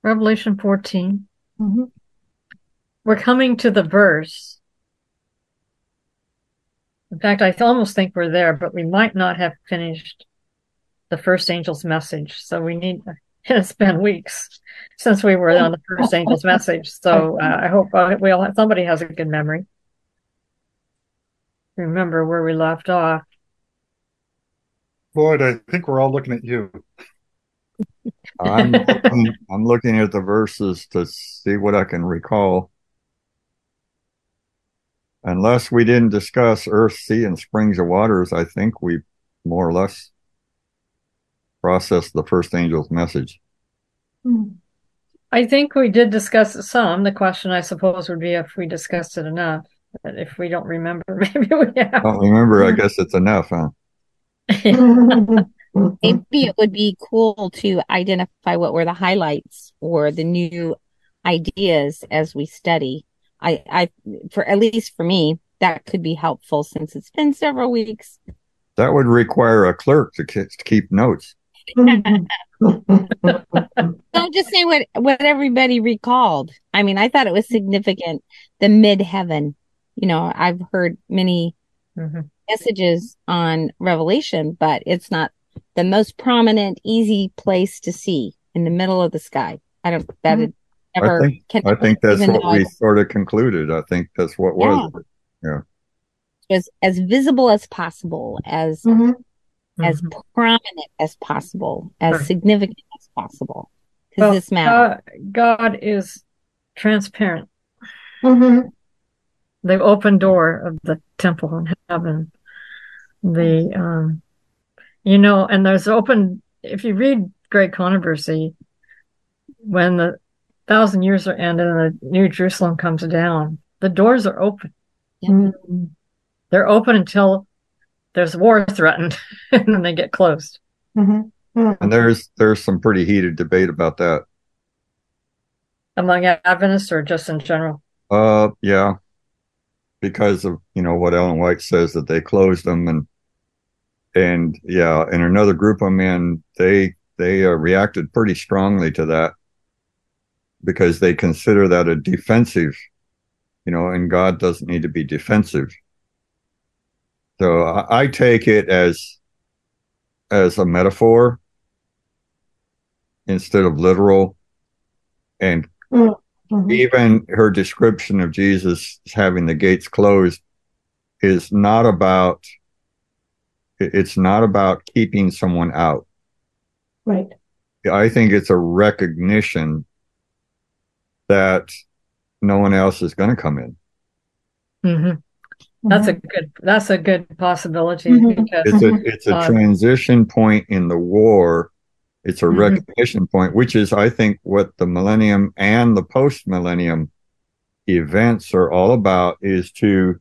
Revelation 14. Hmm. We're coming to the verse. In fact, I almost think we're there, but we might not have finished the first angel's message. So we need, it's been weeks since we were on the first angel's message. So I hope somebody has a good memory. Remember where we left off. Lloyd, I think we're all looking at you. I'm looking at the verses to see what I can recall. Unless we didn't discuss earth, sea, and springs of waters, I think we more or less processed the first angel's message. I think we did discuss some. The question, I suppose, would be if we discussed it enough. But if we don't remember, maybe we have. Don't remember, I guess it's enough, huh? Maybe it would be cool to identify what were the highlights or the new ideas as we study. For at least for me, that could be helpful since it's been several weeks. That would require a clerk to keep notes. So just say what everybody recalled. I mean, I thought it was significant. The mid-heaven. I've heard many messages on Revelation, but it's not the most prominent, easy place to see in the middle of the sky. I don't that it ever I think that's what we sort of concluded. I think that's what was it. Yeah. It was as visible as possible, as prominent as possible, as significant as possible. Because this matters. God is transparent. Mm-hmm. The open door of the temple in heaven. And there's open, if you read Great Controversy, when the 1,000 years are ended and the New Jerusalem comes down, the doors are open. Yeah. They're open until there's war threatened, and then they get closed. And there's some pretty heated debate about that. Among Adventists or just in general? Yeah. Because of, what Ellen White says that they closed them and another group of men, they reacted pretty strongly to that because they consider that a defensive, and God doesn't need to be defensive. So I take it as a metaphor instead of literal. And even her description of Jesus having the gates closed is not about, it's not about keeping someone out. Right. I think it's a recognition that no one else is going to come in. That's a good possibility because it's a transition point in the war. It's a recognition point, which is, I think, what the millennium and the post-millennium events are all about, is to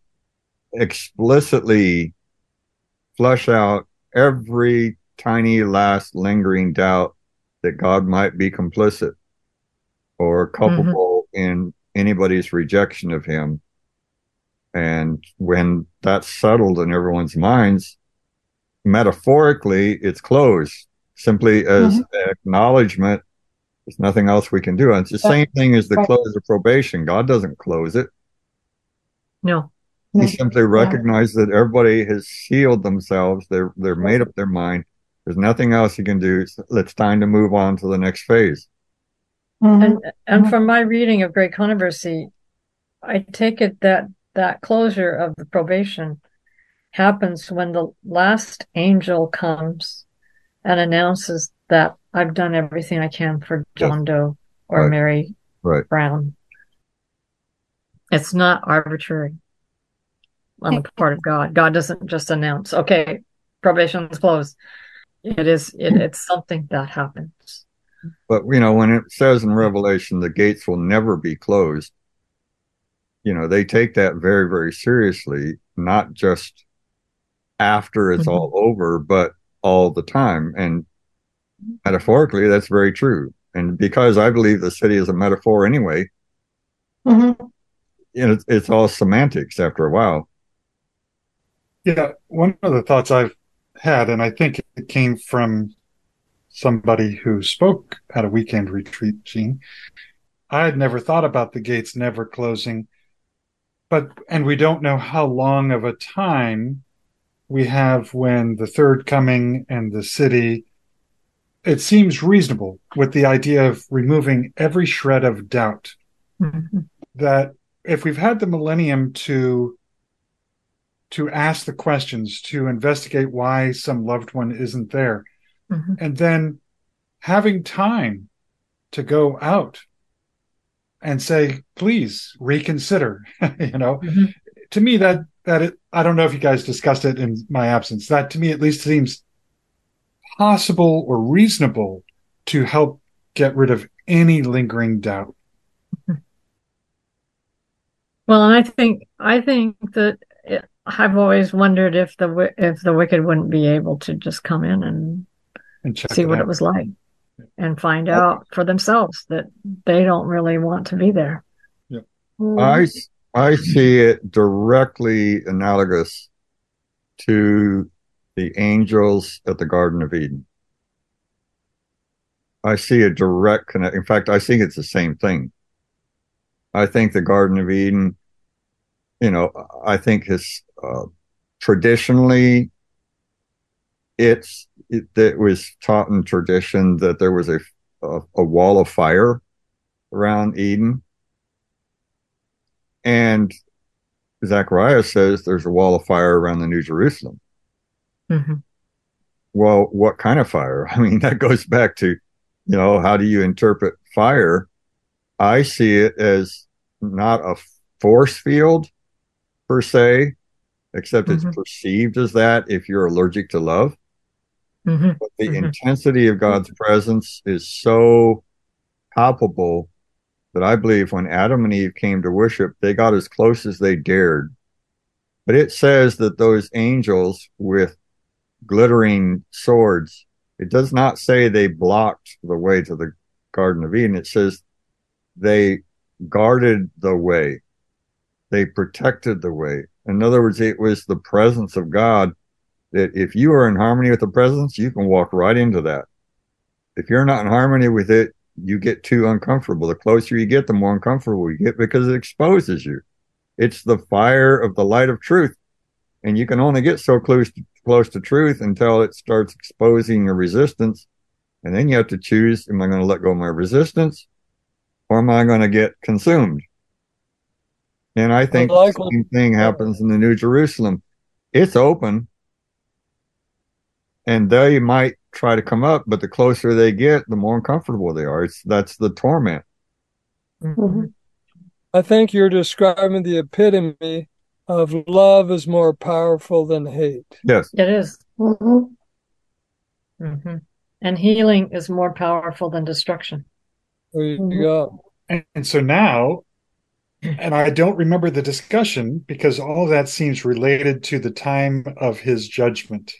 explicitly flush out every tiny last lingering doubt that God might be complicit or culpable in anybody's rejection of him. And when that's settled in everyone's minds, metaphorically, it's closed. Simply as acknowledgement, there's nothing else we can do. And it's the same thing as the close of probation. God doesn't close it. No. He simply recognizes that everybody has sealed themselves. They're made up their mind. There's nothing else he can do. It's time to move on to the next phase. And from my reading of Great Controversy, I take it that closure of the probation happens when the last angel comes and announces that I've done everything I can for John Doe or Mary Brown. It's not arbitrary on the part of God. God doesn't just announce, okay, probation's closed. It's something that happens. But, when it says in Revelation, the gates will never be closed, they take that very, very seriously, not just after it's all over, but all the time. And metaphorically, that's very true. And because I believe the city is a metaphor anyway, it's all semantics after a while. Yeah, one of the thoughts I've had, and I think it came from somebody who spoke at a weekend retreat, Gene. I had never thought about the gates never closing, and we don't know how long of a time we have when the third coming and the city. It seems reasonable with the idea of removing every shred of doubt that if we've had the millennium to ask the questions, to investigate why some loved one isn't there, and then having time to go out and say, please reconsider, to me I don't know if you guys discussed it in my absence. That to me at least seems possible or reasonable to help get rid of any lingering doubt. Well, and I think that I've always wondered if the wicked wouldn't be able to just come in and see what it was like and find out for themselves that they don't really want to be there. Yeah. I see it directly analogous to the angels at the Garden of Eden. I see a direct connect. In fact, I think it's the same thing. I think the Garden of Eden, I think traditionally it was taught in tradition that there was a wall of fire around Eden. And Zechariah says there's a wall of fire around the New Jerusalem. Well, what kind of fire? I mean, that goes back to, how do you interpret fire? I see it as not a force field per se, except it's perceived as that if you're allergic to love. But the intensity of God's presence is so palpable that I believe when Adam and Eve came to worship, they got as close as they dared. But it says that those angels with glittering swords, it does not say they blocked the way to the Garden of Eden. It says they guarded the way. They protected the way. In other words, it was the presence of God that if you are in harmony with the presence, you can walk right into that. If you're not in harmony with it, you get too uncomfortable. The closer you get, the more uncomfortable you get because it exposes you. It's the fire of the light of truth. And you can only get so close to truth until it starts exposing your resistance. And then you have to choose, am I going to let go of my resistance or am I going to get consumed? And I think the same thing happens in the New Jerusalem. It's open and they might try to come up, but the closer they get, the more uncomfortable they are. That's the torment. I think you're describing the epitome of love is more powerful than hate. Yes. It is. And healing is more powerful than destruction. There you go. And so now, and I don't remember the discussion because all of that seems related to the time of his judgment.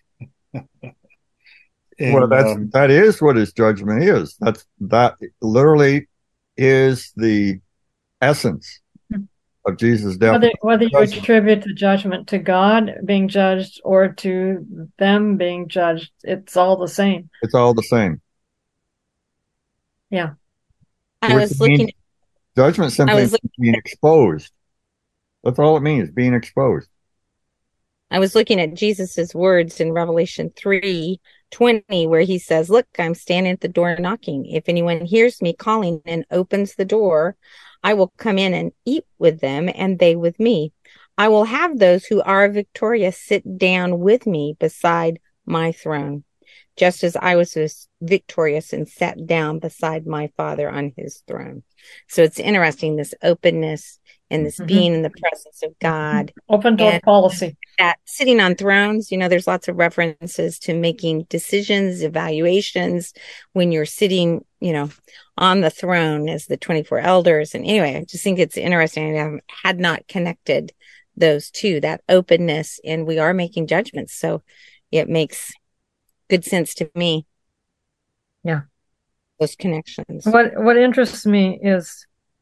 Well, that is what his judgment is. That literally is the essence of Jesus' death. Whether you attribute the judgment to God being judged or to them being judged, it's all the same. It's all the same. Yeah. I was looking. Judgment simply means being exposed. That's all it means, being exposed. I was looking at Jesus's words in Revelation 3:20, where he says, "Look, I'm standing at the door knocking. If anyone hears me calling and opens the door, I will come in and eat with them and they with me. I will have those who are victorious sit down with me beside my throne, just as I was victorious and sat down beside my Father on his throne." So it's interesting, this openness and this being in the presence of God. Open door policy. That sitting on thrones, there's lots of references to making decisions, evaluations when you're sitting, on the throne as the 24 elders. And anyway, I just think it's interesting. I had not connected those two, that openness, and we are making judgments. So it makes good sense to me. Yeah. Those connections. What interests me is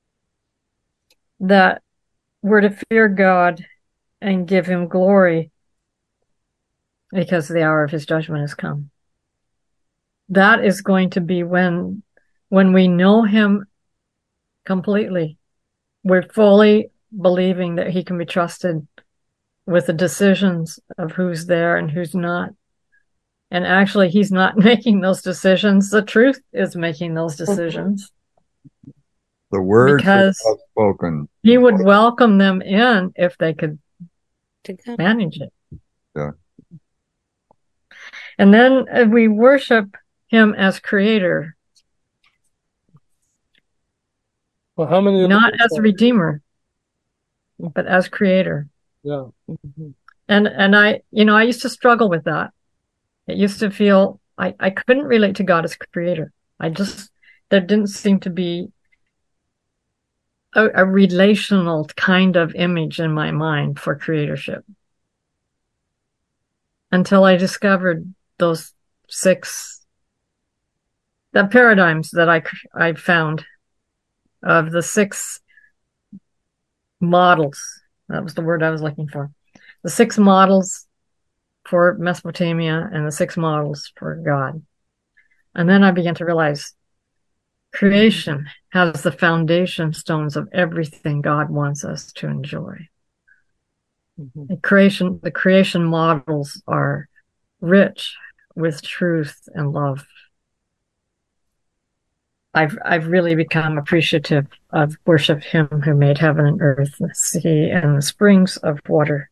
that we're to fear God and give him glory because the hour of his judgment has come. that is going to be when we know him completely. We're fully believing that he can be trusted with the decisions of who's there and who's not. And actually, he's not making those decisions. The truth is making those decisions. The words because that are spoken. He would welcome them in if they could manage it. Yeah. And then we worship him as creator. Well, how many? Not as redeemer, but as creator. Yeah. And I used to struggle with that. It used to feel I couldn't relate to God as creator. There didn't seem to be a relational kind of image in my mind for creatorship. Until I discovered those the paradigms that I found of the 6 models. That was the word I was looking for. The 6 models for Mesopotamia and the 6 models for God. And then I began to realize creation has the foundation stones of everything God wants us to enjoy. The creation models are rich with truth and love. I've really become appreciative of worship him who made heaven and earth, the sea, and the springs of water.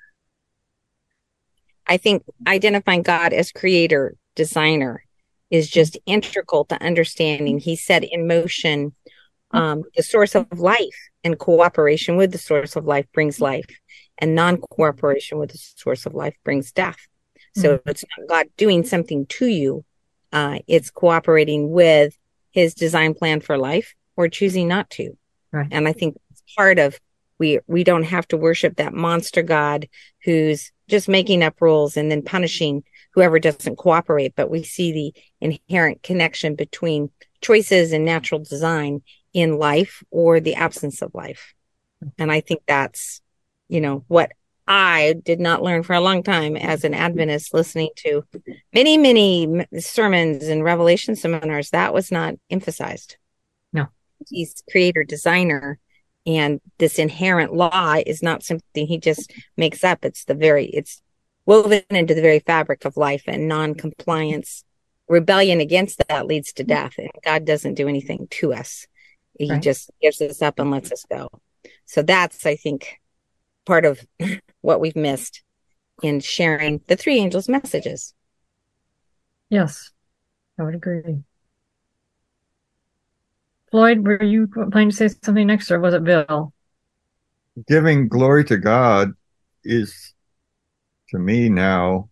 I think identifying God as creator, designer is just integral to understanding. He set in motion the source of life, and cooperation with the source of life brings life, and non-cooperation with the source of life brings death. So it's not God doing something to you. It's cooperating with his design plan for life or choosing not to. Right. And I think it's part of, we don't have to worship that monster God who's just making up rules and then punishing whoever doesn't cooperate. But we see the inherent connection between choices and natural design in life or the absence of life. And I think that's, what I did not learn for a long time as an Adventist, listening to many, many sermons and Revelation seminars. That was not emphasized. No. He's creator, designer, and this inherent law is not something he just makes up. It's woven into the very fabric of life, and non-compliance, rebellion against that leads to death. And God doesn't do anything to us. He just gives us up and lets us go. So that's, I think, part of what we've missed in sharing the 3 angels' messages. Yes, I would agree. Floyd, were you planning to say something next, or was it Bill? Giving glory to God is, to me now,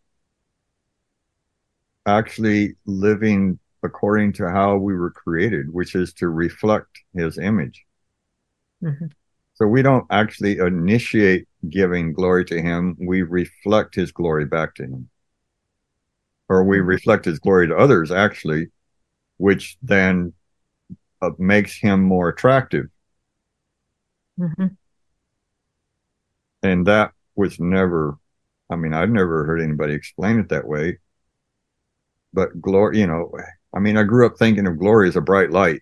actually living according to how we were created, which is to reflect his image. Mm-hmm. So we don't actually initiate giving glory to him. We reflect his glory back to him. Or we reflect his glory to others, actually, which then makes him more attractive. Mm-hmm. And that was never, I've never heard anybody explain it that way. But glory, I grew up thinking of glory as a bright light.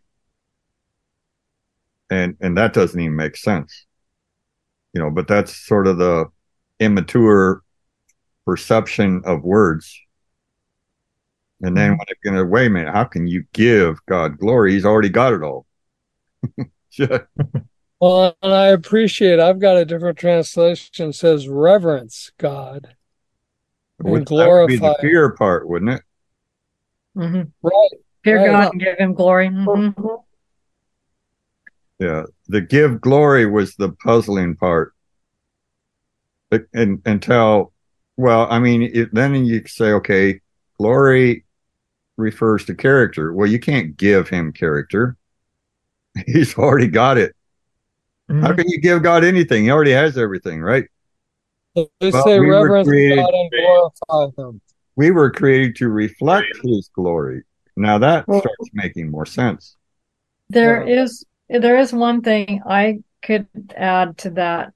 And that doesn't even make sense. But that's sort of the immature perception of words. And then when it wait a minute, how can you give God glory? He's already got it all. Well, and I appreciate, I've got a different translation that says reverence God. And glorify. That would be the fear part, wouldn't it? Mm-hmm. Right. Fear God and give him glory. Mm-hmm. Yeah. The give glory was the puzzling part. Then you say, okay, glory refers to character. Well, you can't give him character. He's already got it. Mm-hmm. How can you give God anything? He already has everything, right? They say reverence God and glorify him. We were created to reflect his glory. Now that starts making more sense. There is one thing I could add to that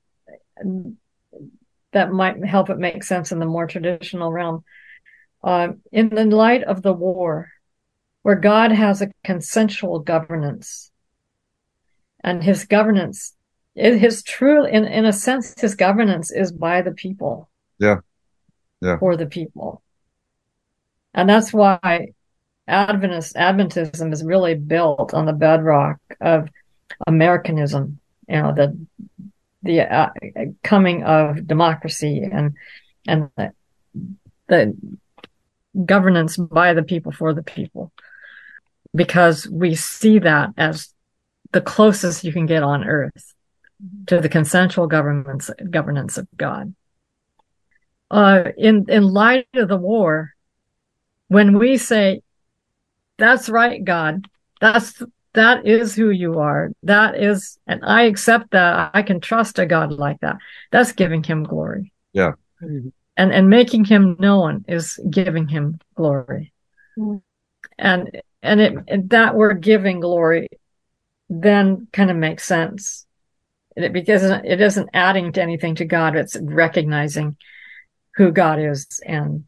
might help it make sense in the more traditional realm. In the light of the war where God has a consensual governance. And his governance, his true, in a sense, his governance is by the people. Yeah. Yeah. For the people. And that's why Adventism is really built on the bedrock of Americanism, the coming of democracy and the governance by the people for the people, because we see that as the closest you can get on earth to the consensual governance of God. In light of the war, when we say, "That's right, God, that is who you are. That is, and I accept that. I can trust a God like that." That's giving him glory. Yeah. And making him known is giving him glory. And that word giving glory then kind of makes sense. Because it isn't adding to anything to God, it's recognizing who God is and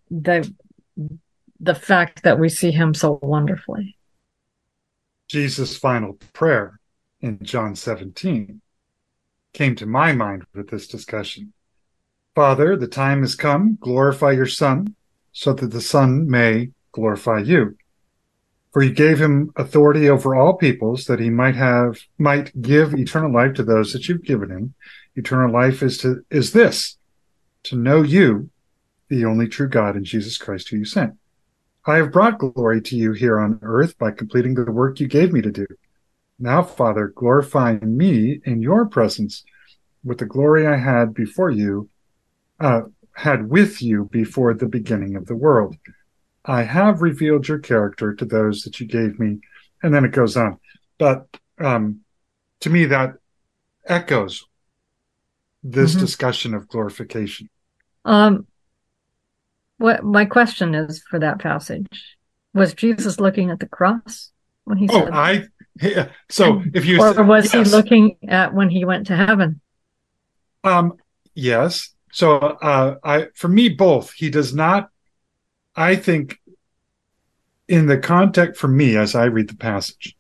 the fact that we see him so wonderfully. Jesus' final prayer in John 17 came to my mind with this discussion. Father, the time has come, glorify your Son, so that the Son may glorify you. For you gave him authority over all peoples, that he might give eternal life to those that you've given him. Eternal life is this, to know you, the only true God, and Jesus Christ who you sent. I have brought glory to you here on earth by completing the work you gave me to do. Now, Father, glorify me in your presence with the glory I had with you before the beginning of the world. I have revealed your character to those that you gave me. And then it goes on. But to me, that echoes this discussion of glorification. What my question is for that passage, was Jesus looking at the cross when he said that? So if you or was he looking at when he went to heaven? Yes. So for me, both. He does not. I think in the context for me, as I read the passage,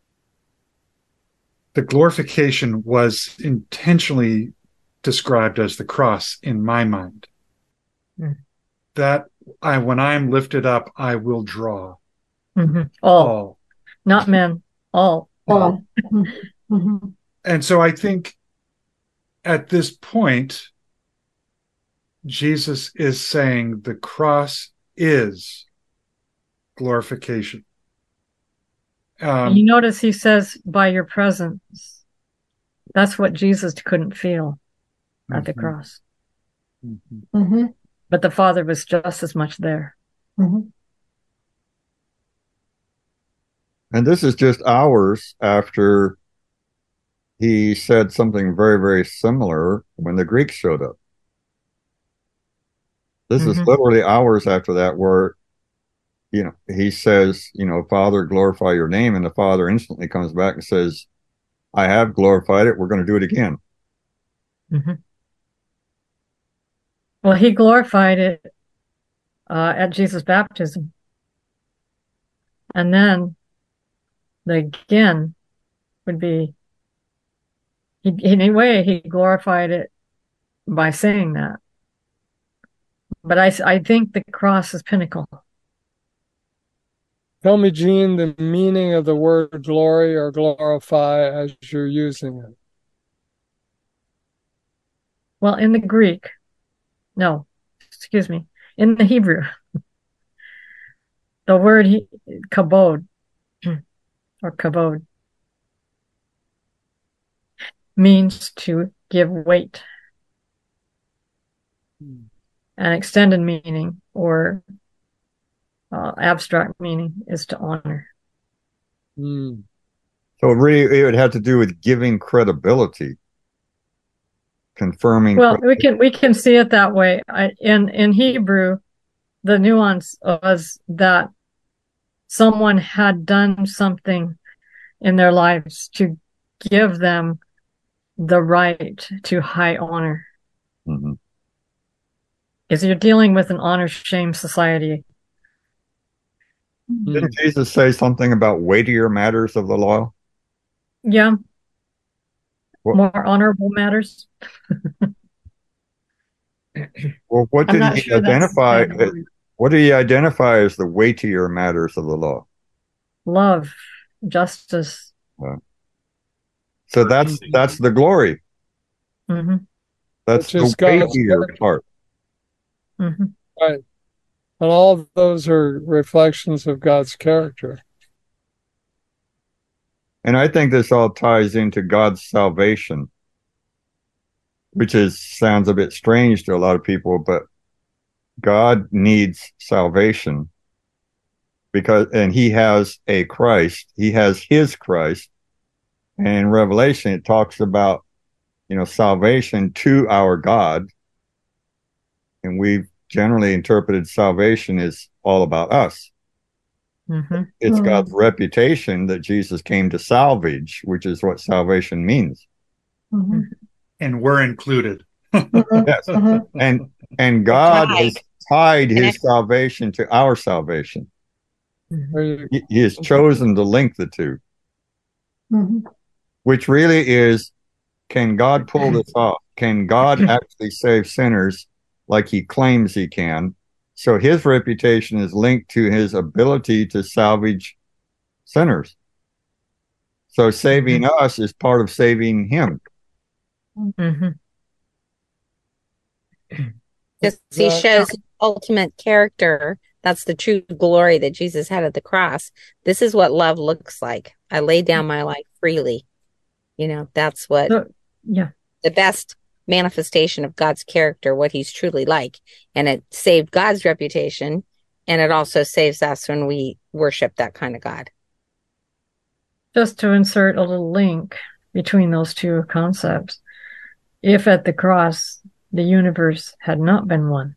the glorification was intentionally described as the cross in my mind. That when I'm lifted up, I will draw all. Not men, all. And so I think at this point, Jesus is saying the cross is glorification. You notice he says, by your presence. That's what Jesus couldn't feel at the cross. But the Father was just as much there. And this is just hours after he said something very, very similar when the Greeks showed up. This is literally hours after that where, he says, Father, glorify your name. And the Father instantly comes back and says, I have glorified it. We're going to do it again. Well, he glorified it at Jesus' baptism. And then the again would be, in a way, he glorified it by saying that. But I think the cross is pinnacle. Tell me, Gene, the meaning of the word glory or glorify as you're using it. Well, in the Greek, in the Hebrew, the word kabod or kabod means to give weight. An extended meaning or abstract meaning is to honor. So really, it would have to do with giving credibility, confirming. Well, we can see it that way. In Hebrew, the nuance was that someone had done something in their lives to give them the right to high honor. Is you're dealing with an honor-shame society. Didn't Jesus say something about weightier matters of the law? Yeah. What, More honorable matters. well, what I'm did not he sure that's identify? the word. What did he identify as the weightier matters of the law? Love, justice. So that's the glory. Mm-hmm. That's Which is the God's weightier character. part. Mm-hmm. Right. And all of those are reflections of God's character. And I think this all ties into God's salvation, which sounds a bit strange to a lot of people, but God needs salvation and he has a Christ. He has his Christ. And in Revelation, it talks about, salvation to our God. And we've generally interpreted salvation as all about us. Mm-hmm. It's God's reputation that Jesus came to salvage, which is what salvation means. Mm-hmm. And we're included. Yes. And God has tied his salvation to our salvation. He has chosen to link the two, which really is, can God pull this off? Can God actually save sinners like he claims he can? So his reputation is linked to his ability to salvage sinners. So saving us is part of saving him. Mm-hmm. Just he shows ultimate character. That's the true glory that Jesus had at the cross. This is what love looks like. I lay down my life freely. That's what the best manifestation of God's character, what he's truly like. And it saved God's reputation. And it also saves us when we worship that kind of God. Just to insert a little link between those two concepts. If at the cross the universe had not been one,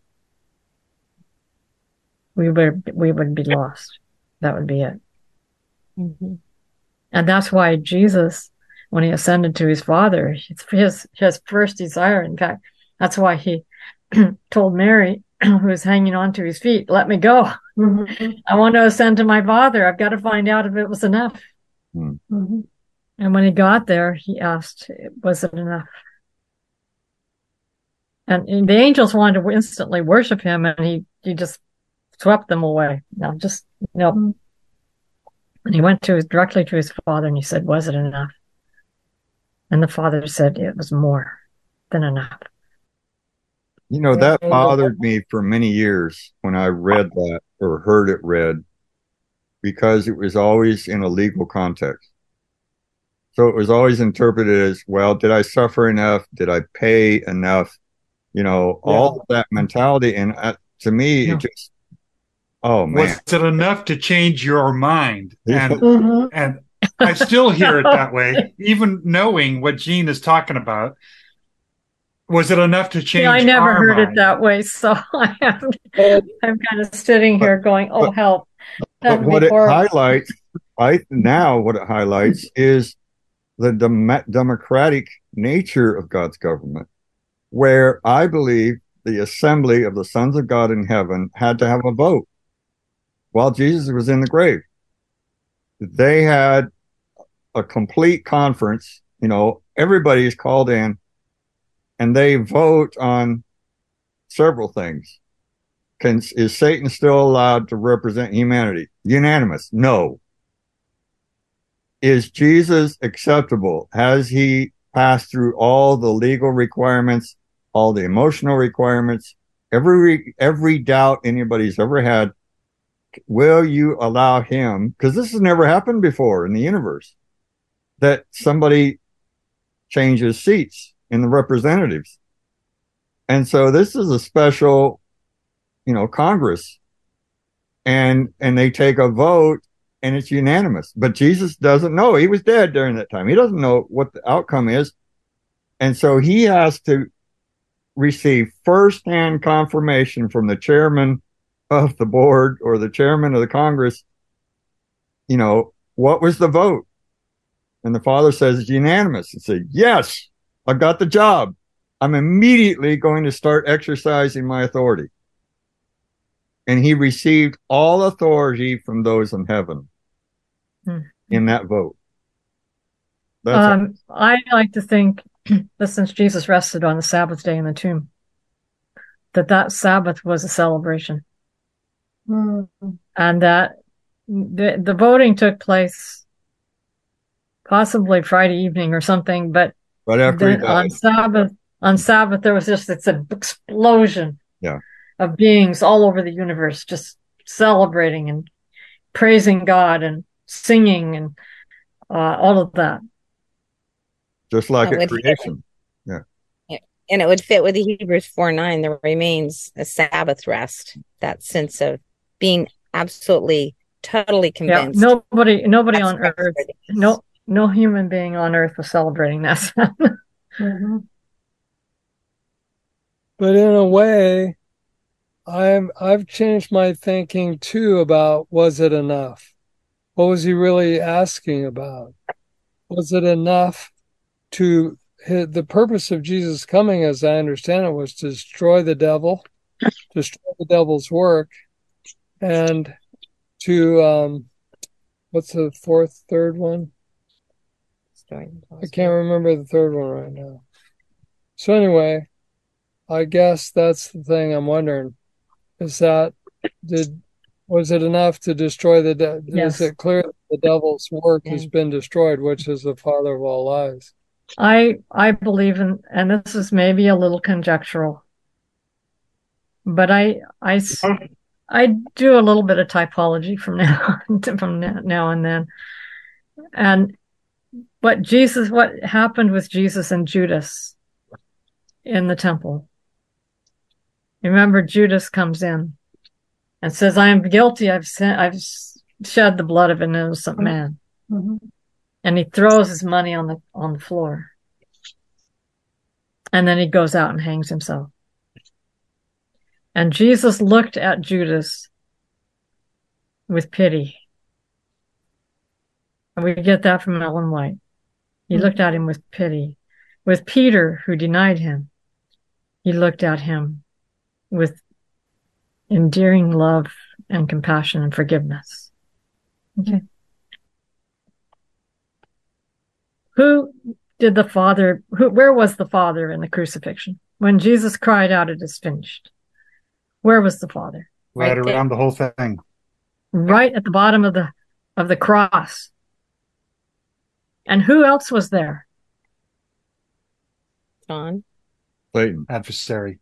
we would be lost. That would be it. Mm-hmm. And that's why Jesus, when he ascended to his Father, his first desire, in fact, that's why he told Mary, who was hanging on to his feet, let me go. Mm-hmm. I want to ascend to my Father. I've got to find out if it was enough. Mm-hmm. And when he got there, he asked, was it enough? And the angels wanted to instantly worship him, and he just swept them away. No. And he went directly to his Father, and he said, was it enough? And the Father said, it was more than enough. That bothered me for many years when I read that or heard it read, because it was always in a legal context. So it was always interpreted as, well, did I suffer enough? Did I pay enough? All of that mentality. And to me, it just, oh man. Was it enough to change your mind? And, and I still hear it that way, even knowing what Jean is talking about. Was it enough to change I never heard mind? it that way, so I'm kind of sitting here going, "Oh, help!" But what it highlights, what it highlights is the democratic nature of God's government, where I believe the assembly of the sons of God in heaven had to have a vote while Jesus was in the grave. They had a complete conference, everybody's called in, and they vote on several things. Is Satan still allowed to represent humanity? Unanimous. No. Is Jesus acceptable? Has he passed through all the legal requirements, all the emotional requirements, every doubt anybody's ever had? Will you allow him? Because this has never happened before in the universe, that somebody changes seats in the representatives. And so this is a special, Congress, and they take a vote and it's unanimous, but Jesus doesn't know. He was dead during that time. He doesn't know what the outcome is. And so he has to receive firsthand confirmation from the chairman of the board or the chairman of the Congress, what was the vote? And the Father says it's unanimous. And say, yes, I've got the job. I'm immediately going to start exercising my authority. and he received all authority from those in heaven in that vote. I like to think that since Jesus rested on the Sabbath day in the tomb, that Sabbath was a celebration. And that the voting took place possibly Friday evening or something, but right after he died. on Sabbath there was just this explosion of beings all over the universe just celebrating and praising God and singing and all of that. Just like at creation. Yeah. And it would fit with the Hebrews 4:9. There remains a Sabbath rest, that sense of being absolutely, totally convinced. Yeah, nobody on earth, no human being on earth was celebrating that. But in a way, I've changed my thinking too about, was it enough? What was he really asking about? Was it enough to hit the purpose of Jesus coming, as I understand it, was to destroy the devil, destroy the devil's work, and to what's the third one? I can't remember the third one right now. So anyway, I guess that's the thing I'm wondering. Is that was it enough to destroy the devil? Yes. Is it clear that the devil's work has been destroyed, which is the father of all lies? I believe in, and this is maybe a little conjectural, but I do a little bit of typology from now and then. And what happened with Jesus and Judas in the temple? Remember, Judas comes in and says, "I am guilty. I've shed the blood of an innocent man." And he throws his money on the floor. And then he goes out and hangs himself. And Jesus looked at Judas with pity. And we get that from Ellen White. He looked at him with pity. With Peter, who denied him, he looked at him with endearing love and compassion and forgiveness. Okay. Where was the Father in the crucifixion? When Jesus cried out, "It is finished." Where was the Father? Right around the whole thing. Right at the bottom of the cross. And who else was there? John. Satan. Adversary.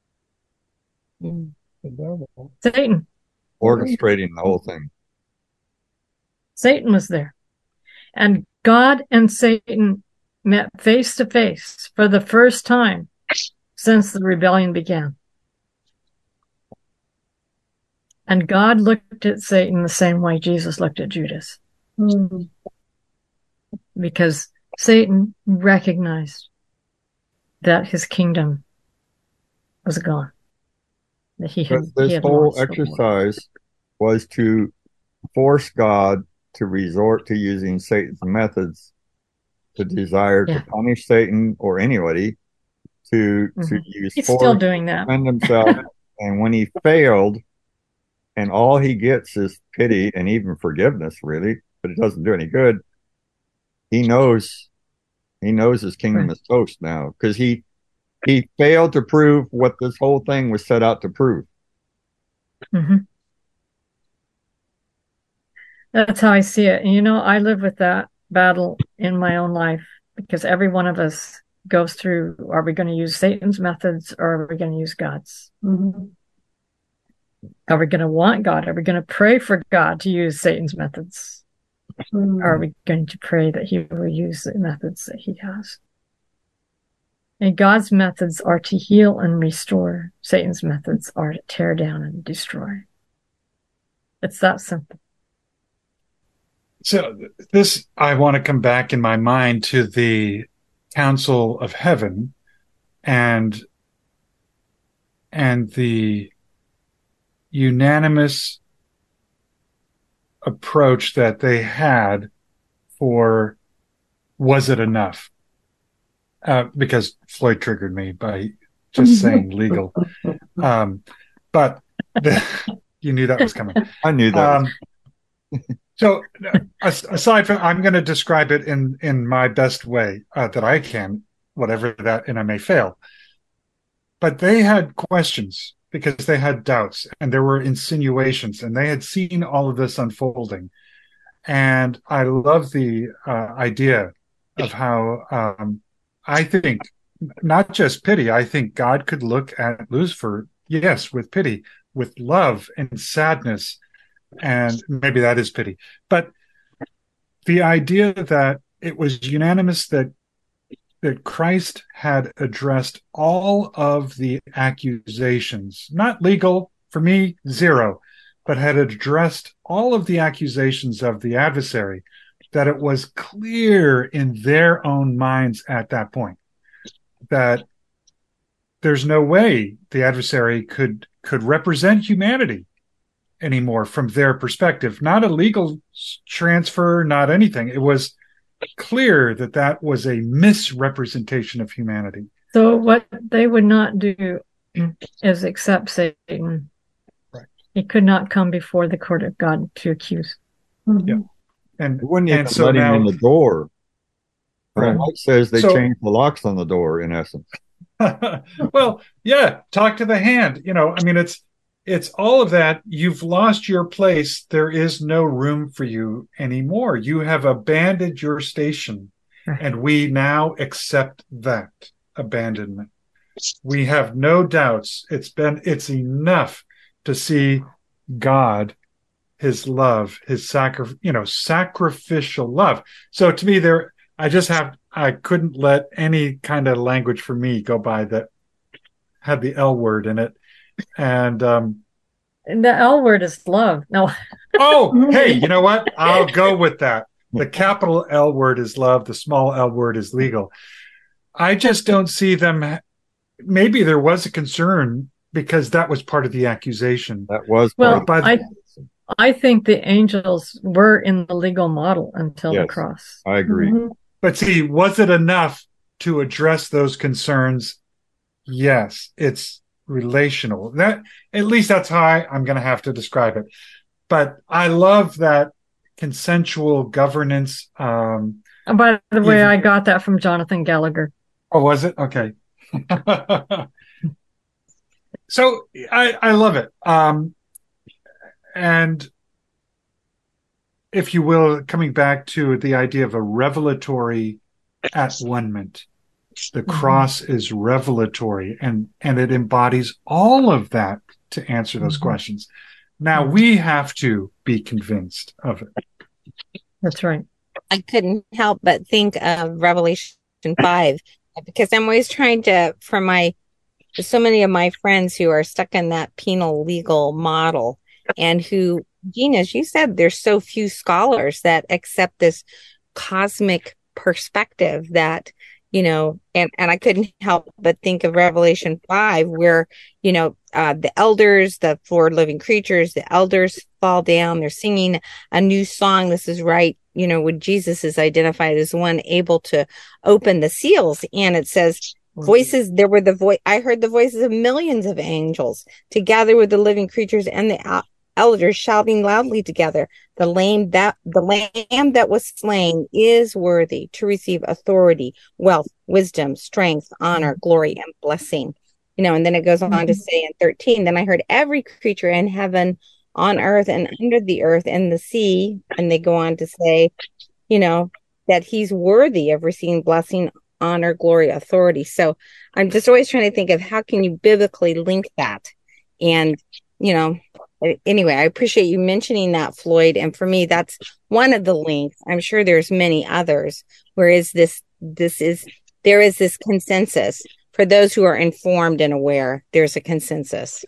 Satan. Orchestrating the whole thing. Satan was there. And God and Satan met face to face for the first time since the rebellion began. And God looked at Satan the same way Jesus looked at Judas. Because Satan recognized that his kingdom was gone. That this whole exercise was to force God to resort to using Satan's methods, to desire to punish Satan or anybody, to use He's force still doing that. to defend himself. And when he failed, and all he gets is pity and even forgiveness, really, but it doesn't do any good. He knows his kingdom is toast now, because he failed to prove what this whole thing was set out to prove. That's how I see it. And I live with that battle in my own life, because every one of us goes through, are we going to use Satan's methods or are we going to use God's? Are we going to want God? Are we going to pray for God to use Satan's methods? Or are we going to pray that he will use the methods that he has? And God's methods are to heal and restore. Satan's methods are to tear down and destroy. It's that simple. So this, I want to come back in my mind to the Council of Heaven and the unanimous approach that they had for, was it enough? Because Floyd triggered me by just saying legal. But You knew that was coming. I knew that. So aside from, I'm going to describe it in my best way that I can, whatever that, and I may fail. But they had questions because they had doubts and there were insinuations and they had seen all of this unfolding. And I love the idea of how I think not just pity, I think God could look at Lucifer, yes, with pity, with love and sadness. And maybe that is pity. But the idea that it was unanimous that Christ had addressed all of the accusations, not legal, for me, zero, but had addressed all of the accusations of the adversary, that it was clear in their own minds at that point that there's no way the adversary could represent humanity anymore from their perspective. Not a legal transfer, not anything. It was clear that that was a misrepresentation of humanity. So what they would not do is accept Satan. Right. He could not come before the court of God to accuse. Mm-hmm. Yeah. And wouldn't even so let him in the door. Right. It says they changed the locks on the door, in essence. Well, yeah, talk to the hand. I mean, it's all of that. You've lost your place. There is no room for you anymore. You have abandoned your station, and we now accept that abandonment. We have no doubts. It's enough to see God, his love, his sacrificial love. So to me, I couldn't let any kind of language for me go by that had the L word in it. And the L word is love. No. Oh, hey, you know what? I'll go with that. The capital L word is love. The small L word is legal. I just don't see them. Maybe there was a concern because that was part of the accusation. That was I think the angels were in the legal model until the cross. I agree. Mm-hmm. But see, was it enough to address those concerns? Yes, it's relational. That, at least that's how I'm going to have to describe it. But I love that consensual governance. By the way, I got that from Jonathan Gallagher. Oh, was it? Okay. So I love it. And if you will, coming back to the idea of a revelatory at-one-ment, the cross is revelatory and it embodies all of that to answer those questions. Now we have to be convinced of it. That's right. I couldn't help but think of Revelation 5 because I'm always trying to, so many of my friends who are stuck in that penal legal model and who, Gina, as you said, there's so few scholars that accept this cosmic perspective that, and I couldn't help but think of Revelation 5 where, the elders, the four living creatures, the elders fall down, they're singing a new song. This is right. When Jesus is identified as one able to open the seals, and it says voices, I heard the voices of millions of angels together with the living creatures and the elders shouting loudly together, the lamb that was slain is worthy to receive authority, wealth, wisdom, strength, honor, glory, and blessing. And then it goes on to say in 13, then I heard every creature in heaven, on earth, and under the earth, and the sea, and they go on to say, that he's worthy of receiving blessing, honor, glory, authority. So I'm just always trying to think of how can you biblically link that. And, anyway, I appreciate you mentioning that, Floyd. And for me, that's one of the links. I'm sure there's many others. Whereas there is this consensus for those who are informed and aware. There's a consensus.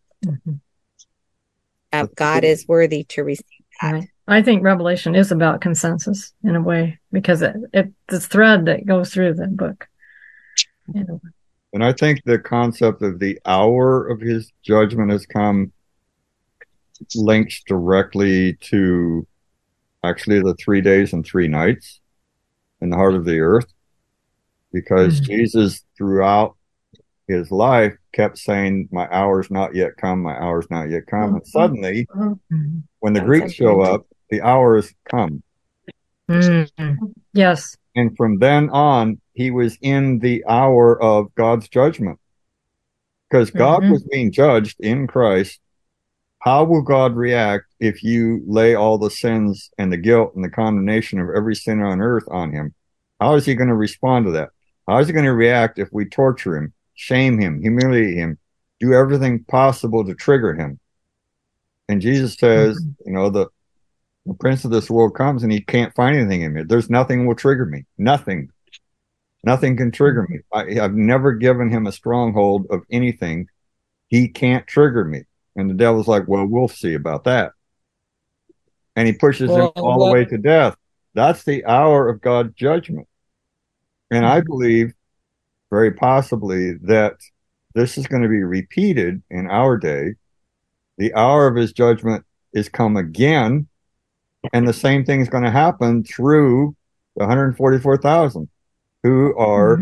God is worthy to receive that. Right. I think Revelation is about consensus in a way because it's the thread that goes through the book. And I think the concept of the hour of his judgment has come links directly to actually the 3 days and 3 nights in the heart of the earth, because Jesus throughout his life kept saying, my hour's not yet come, my hour's not yet come. And suddenly, when the Greeks show up, the hour has come. Yes. And from then on, he was in the hour of God's judgment. Because God was being judged in Christ. How will God react if you lay all the sins and the guilt and the condemnation of every sinner on earth on him? How is he going to respond to that? How is he going to react if we torture him, shame him, humiliate him, do everything possible to trigger him? And Jesus says, the prince of this world comes and he can't find anything in me. There's nothing will trigger me. Nothing can trigger me. I've never given him a stronghold of anything. He can't trigger me. And the devil's like, well, we'll see about that. And he pushes him all the way to death. That's the hour of God's judgment. And I believe very possibly that this is going to be repeated in our day. The hour of his judgment is come again. And the same thing is going to happen through the 144,000 who are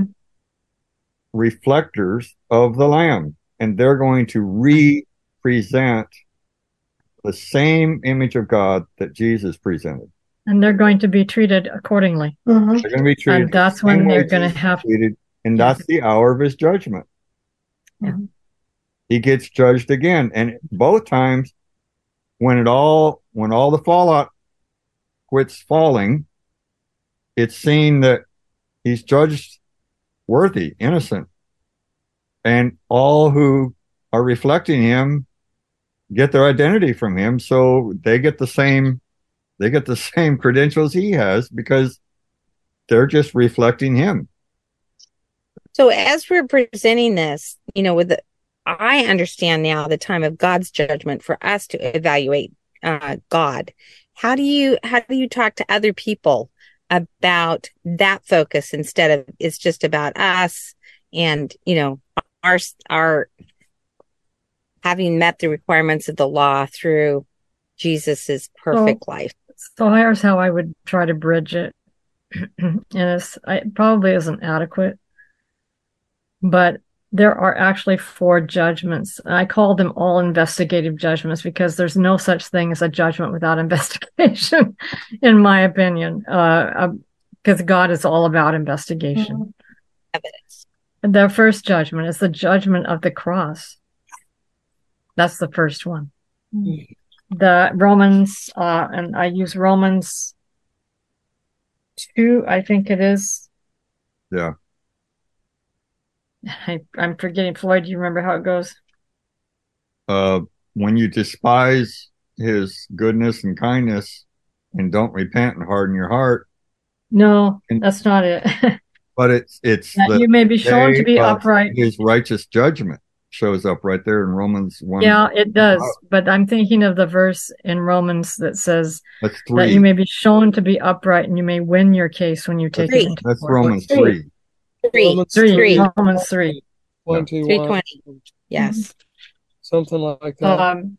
reflectors of the Lamb. And they're going to represent the same image of God that Jesus presented. And they're going to be treated accordingly. They're going to be treated. And that's when they're going to have treated. And that's the hour of his judgment. Yeah. He gets judged again. And both times when all the fallout quits falling, it's seen that he's judged worthy, innocent. And all who are reflecting him get their identity from him. So they get the same credentials he has because they're just reflecting him. So as we're presenting this, I understand now the time of God's judgment for us to evaluate God. How do you talk to other people about that focus instead of it's just about us and our having met the requirements of the law through Jesus's perfect life? So here's how I would try to bridge it. And it probably isn't adequate, but there are actually 4 judgments. I call them all investigative judgments because there's no such thing as a judgment without investigation, in my opinion, because God is all about investigation. Evidence. The first judgment is the judgment of the cross. That's the first one. The Romans, and I use Romans 2, I think it is. Yeah. I'm forgetting. Floyd, do you remember how it goes? When you despise his goodness and kindness and don't repent and harden your heart. No, that's not it. But it's that you may be shown to be upright. His righteous judgment shows up right there in Romans 1. Yeah, it does. But I'm thinking of the verse in Romans that says that's 3. That you may be shown to be upright and you may win your case when you take it into That's court. Romans 3. Romans 3. 3:20. Yes. Something like that.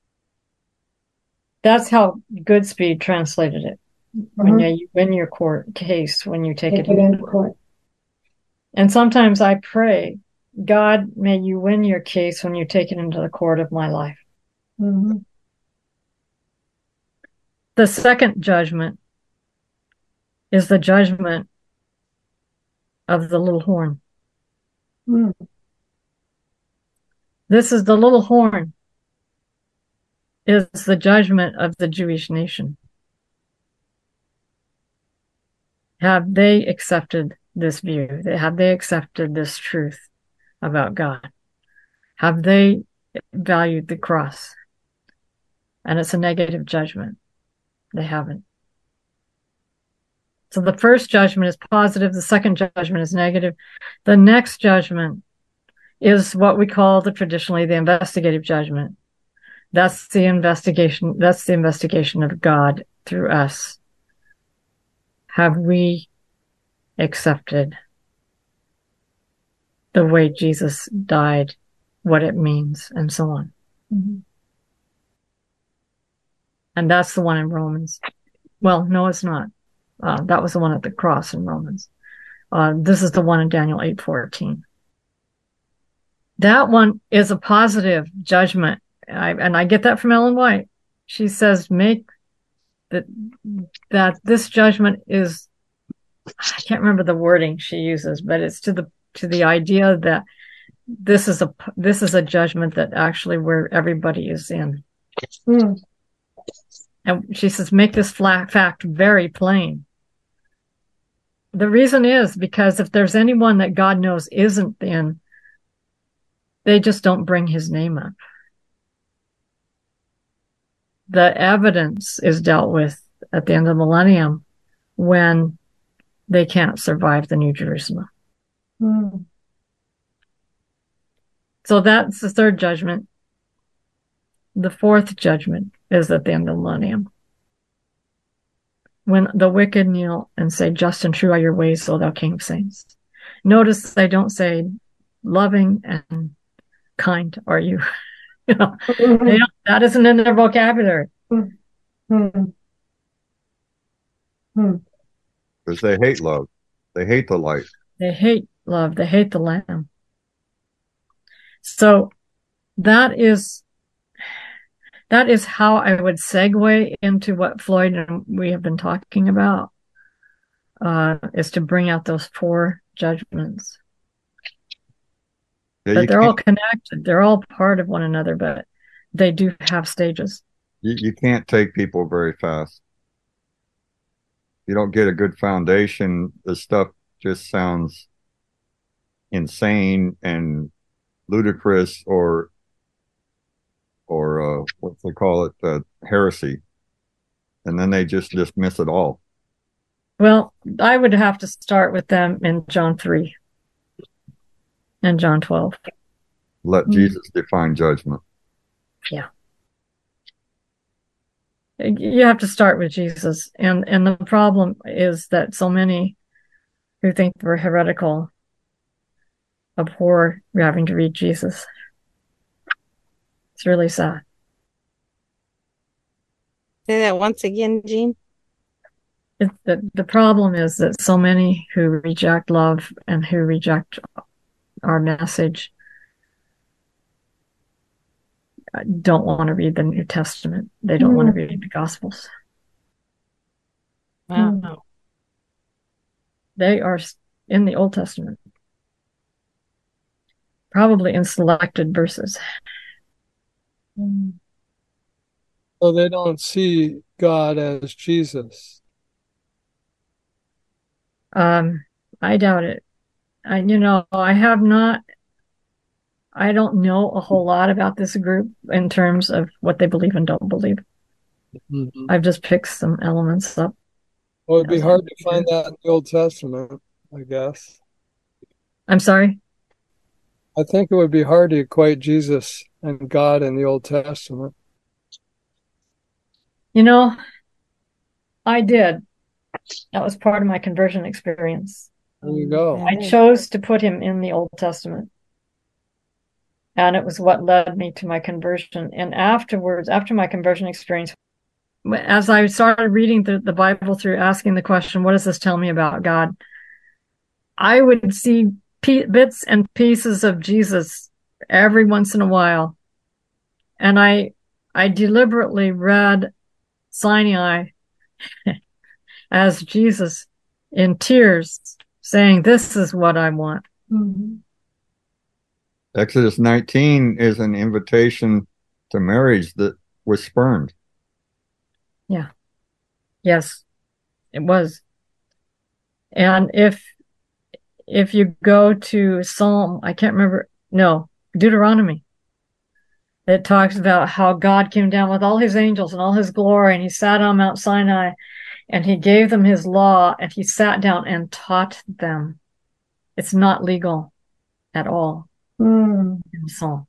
That's how Goodspeed translated it. When you win your court case when you take it into court. And sometimes I pray, God, may you win your case when you take it into the court of my life. The second judgment is the judgment of the little horn. This is the little horn, is the judgment of the Jewish nation. Have they accepted this view? Have they accepted this truth about God? Have they valued the cross? And it's a negative judgment. They haven't. So the first judgment is positive. The second judgment is negative. The next judgment is what we call traditionally the investigative judgment. That's the investigation. That's the investigation of God through us. Have we accepted the way Jesus died, what it means, and so on? And that's the one in Romans. Well, no, it's not. That was the one at the cross in Romans. This is the one in Daniel 8:14. That one is a positive judgment. And I get that from Ellen White. She says, make that this judgment is, I can't remember the wording she uses, but it's to the idea that this is a judgment that actually where everybody is in. And she says, make this fact very plain. The reason is because if there's anyone that God knows isn't in, they just don't bring his name up. The evidence is dealt with at the end of the millennium when they can't survive the New Jerusalem. So that's the third judgment. The fourth judgment is at the end of the millennium, when the wicked kneel and say, just and true are your ways, O thou King of saints. Notice they don't say loving and kind are you. That isn't in their vocabulary. Because they hate love. They hate the light. They hate love. They hate the Lamb. So that is how I would segue into what Floyd and we have been talking about, is to bring out those four judgments. Yeah, but they're all connected. They're all part of one another, but they do have stages. You can't take people very fast. You don't get a good foundation. The stuff just sounds insane and ludicrous or what they call it, heresy. And then they just dismiss it all. Well, I would have to start with them in John 3 and John 12. Let Jesus define judgment. Yeah. You have to start with Jesus. And the problem is that so many who think we're heretical abhor having to read Jesus. It's really sad. Say that once again, Jean. The problem is that so many who reject love and who reject our message don't want to read the New Testament. They don't want to read the Gospels. Wow. They are in the Old Testament, probably in selected verses. So they don't see God as Jesus. I doubt it. I don't know a whole lot about this group in terms of what they believe and don't believe. I've just picked some elements up. Well, it'd be hard to find that in the Old Testament, I guess. I'm sorry? I think it would be hard to equate Jesus and God in the Old Testament. I did. That was part of my conversion experience. There you go. I chose to put him in the Old Testament. And it was what led me to my conversion. And afterwards, after my conversion experience, as I started reading the Bible through, asking the question, what does this tell me about God? I would see bits and pieces of Jesus every once in a while. And I deliberately read Sinai as Jesus in tears saying, this is what I want. Exodus 19 is an invitation to marriage that was spurned. Yeah. Yes, it was. And if you go to Deuteronomy, it talks about how God came down with all his angels and all his glory, and he sat on Mount Sinai, and he gave them his law, and he sat down and taught them. It's not legal at all in the Psalm.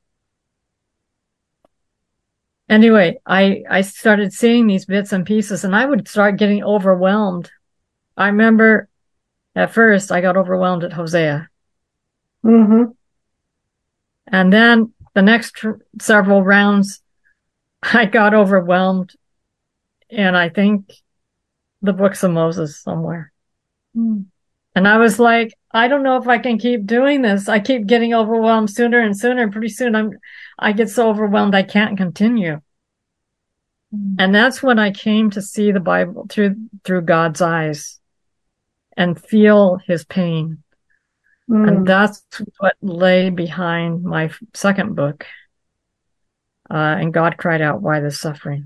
Anyway, I started seeing these bits and pieces, and I would start getting overwhelmed. I remember at first I got overwhelmed at Hosea. And then the next several rounds, I got overwhelmed, and I think the books of Moses somewhere. And I was like, I don't know if I can keep doing this. I keep getting overwhelmed sooner and sooner. And pretty soon I get so overwhelmed I can't continue. And that's when I came to see the Bible through God's eyes and feel his pain. And that's what lay behind my second book. And God cried out, why this suffering?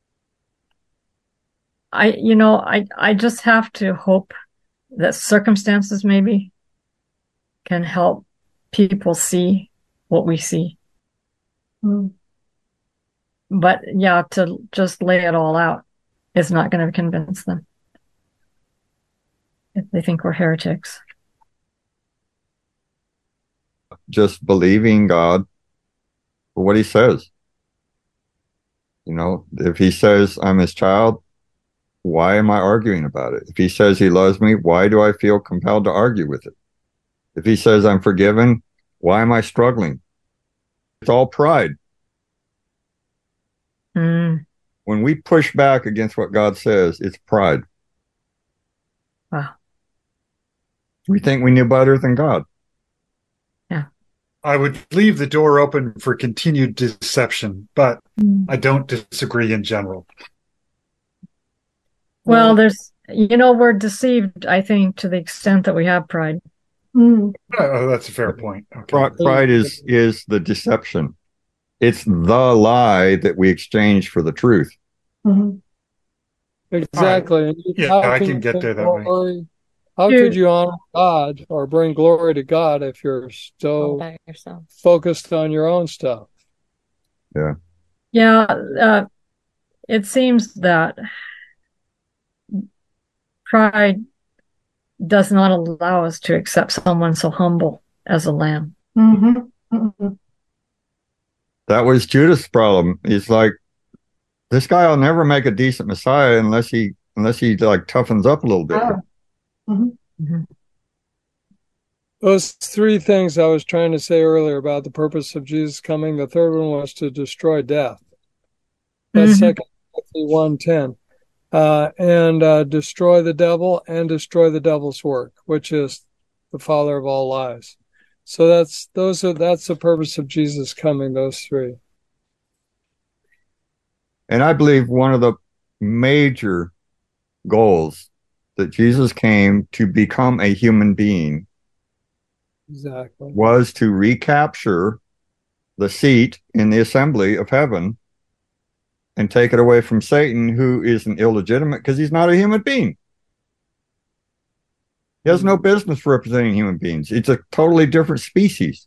I just have to hope that circumstances maybe can help people see what we see. But yeah, to just lay it all out is not going to convince them if they think we're heretics. Just believing God for what he says. If he says I'm his child, why am I arguing about it? If he says he loves me, why do I feel compelled to argue with it? If he says I'm forgiven, why am I struggling? It's all pride. When we push back against what God says, it's pride. Wow. We think we knew better than God. Yeah. I would leave the door open for continued deception, but I don't disagree in general. Well, we're deceived, I think, to the extent that we have pride. Oh, that's a fair point. Okay. Pride is the deception. It's the lie that we exchange for the truth. Exactly. Right. Yeah, I can get there that way. How could you honor God or bring glory to God if you're so focused on your own stuff? Yeah. Yeah. It seems that pride does not allow us to accept someone so humble as a lamb. That was Judas' problem. He's like, this guy will never make a decent Messiah unless he like toughens up a little bit. Those three things I was trying to say earlier about the purpose of Jesus coming. The third one was to destroy death. That's 2 Timothy 1:10. And destroy the devil and destroy the devil's work, which is the father of all lies. So that's the purpose of Jesus coming, those three. And I believe one of the major goals that Jesus came to become a human being was to recapture the seat in the assembly of heaven and take it away from Satan, who is an illegitimate because he's not a human being. He has no business representing human beings. It's a totally different species.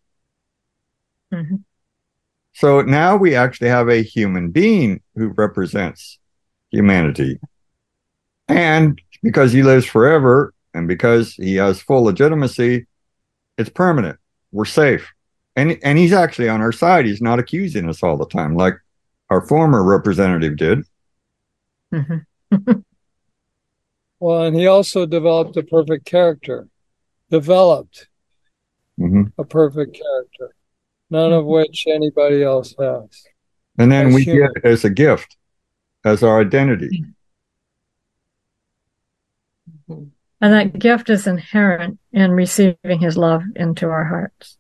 So now we actually have a human being who represents humanity. And because he lives forever and because he has full legitimacy, it's permanent. We're safe. And he's actually on our side. He's not accusing us all the time like our former representative did. Well, and he also developed a perfect character. Developed a perfect character, none of which anybody else has. And then we get it as a gift, as our identity. And that gift is inherent in receiving his love into our hearts.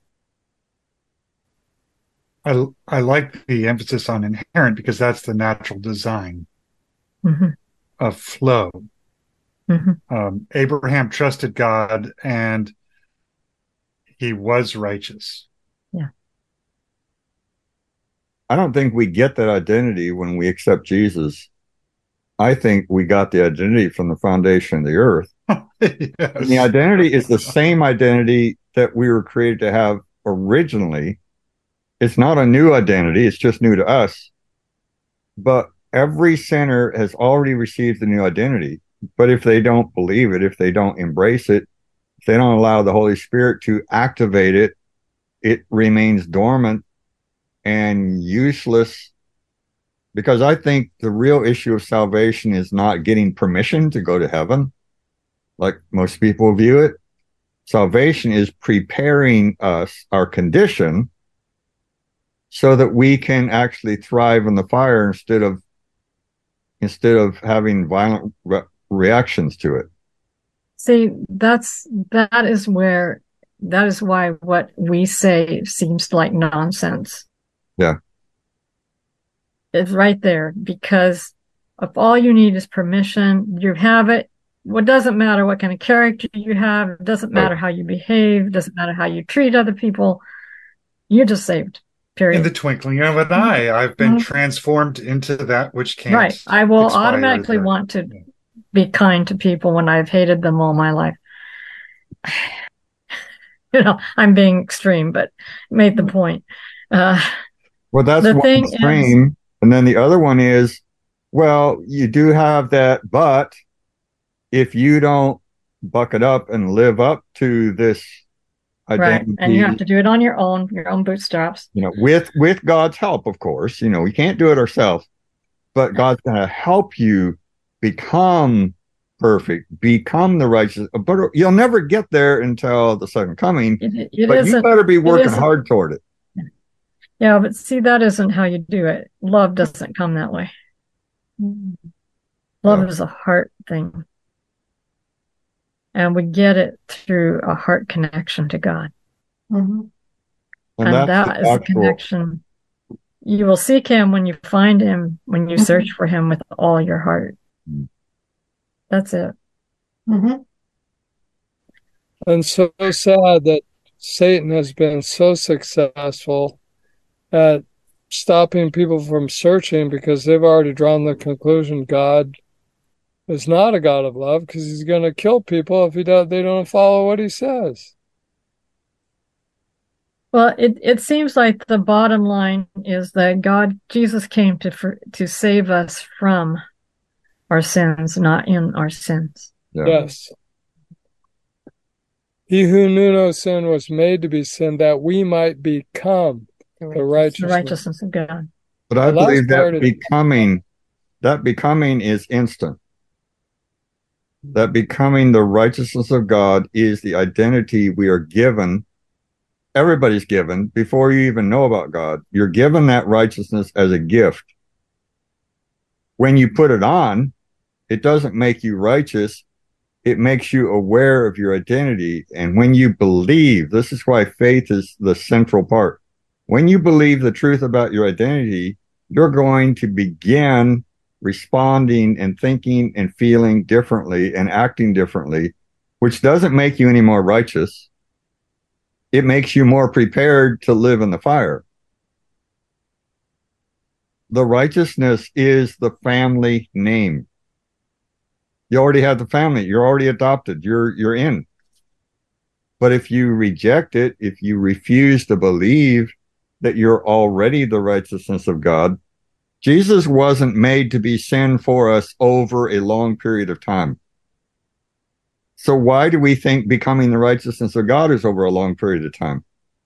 I like the emphasis on inherent because that's the natural design of flow. Abraham trusted God and he was righteous. Yeah. I don't think we get that identity when we accept Jesus. I think we got the identity from the foundation of the earth. Yes. And the identity is the same identity that we were created to have originally. It's not a new identity. It's just new to us. But every sinner has already received the new identity. But if they don't believe it, if they don't embrace it, if they don't allow the Holy Spirit to activate it, it remains dormant and useless. Because I think the real issue of salvation is not getting permission to go to heaven, like most people view it. Salvation is preparing us, our condition, so that we can actually thrive in the fire instead of having violent reactions to it. See, that is why what we say seems like nonsense. Yeah. It's right there, because if all you need is permission, you have it. What doesn't matter what kind of character you have, it doesn't matter how you behave, it doesn't matter how you treat other people. You're just saved. Period. In the twinkling of an eye, I've been transformed into that which can't. Right. I will expire. automatically want to be kind to people when I've hated them all my life. I'm being extreme, but made the point. Well, that's one extreme. And then the other one is, well, you do have that, but if you don't buck it up and live up to this identity, right, and you have to do it on your own bootstraps. With God's help, of course. We can't do it ourselves, but God's going to help you become perfect, become the righteous. But you'll never get there until the second coming. But you better be working hard toward it. Yeah, but see, that isn't how you do it. Love doesn't come that way. Love is a heart thing. And we get it through a heart connection to God. Mm-hmm. And that is the connection. You will seek him when you find him, when you search for him with all your heart. That's it. Mm-hmm. And so sad that Satan has been so successful at stopping people from searching, because they've already drawn the conclusion God is not a God of love, because he's going to kill people if they don't follow what he says. Well, it seems like the bottom line is that Jesus came to save us from our sins, not in our sins. Yeah. Yes. He who knew no sin was made to be sin, that we might become the righteousness of God. But I believe that becoming is instant. That becoming the righteousness of God is the identity we are given. Everybody's given before you even know about God. You're given that righteousness as a gift. When you put it on, it doesn't make you righteous. It makes you aware of your identity. And when you believe, this is why faith is the central part. When you believe the truth about your identity, you're going to begin responding and thinking and feeling differently and acting differently, which doesn't make you any more righteous. It makes you more prepared to live in the fire. The righteousness is the family name. You already have the family. You're already adopted. You're in. But if you reject it, if you refuse to believe that you're already the righteousness of God, Jesus wasn't made to be sin for us over a long period of time. So why do we think becoming the righteousness of God is over a long period of time?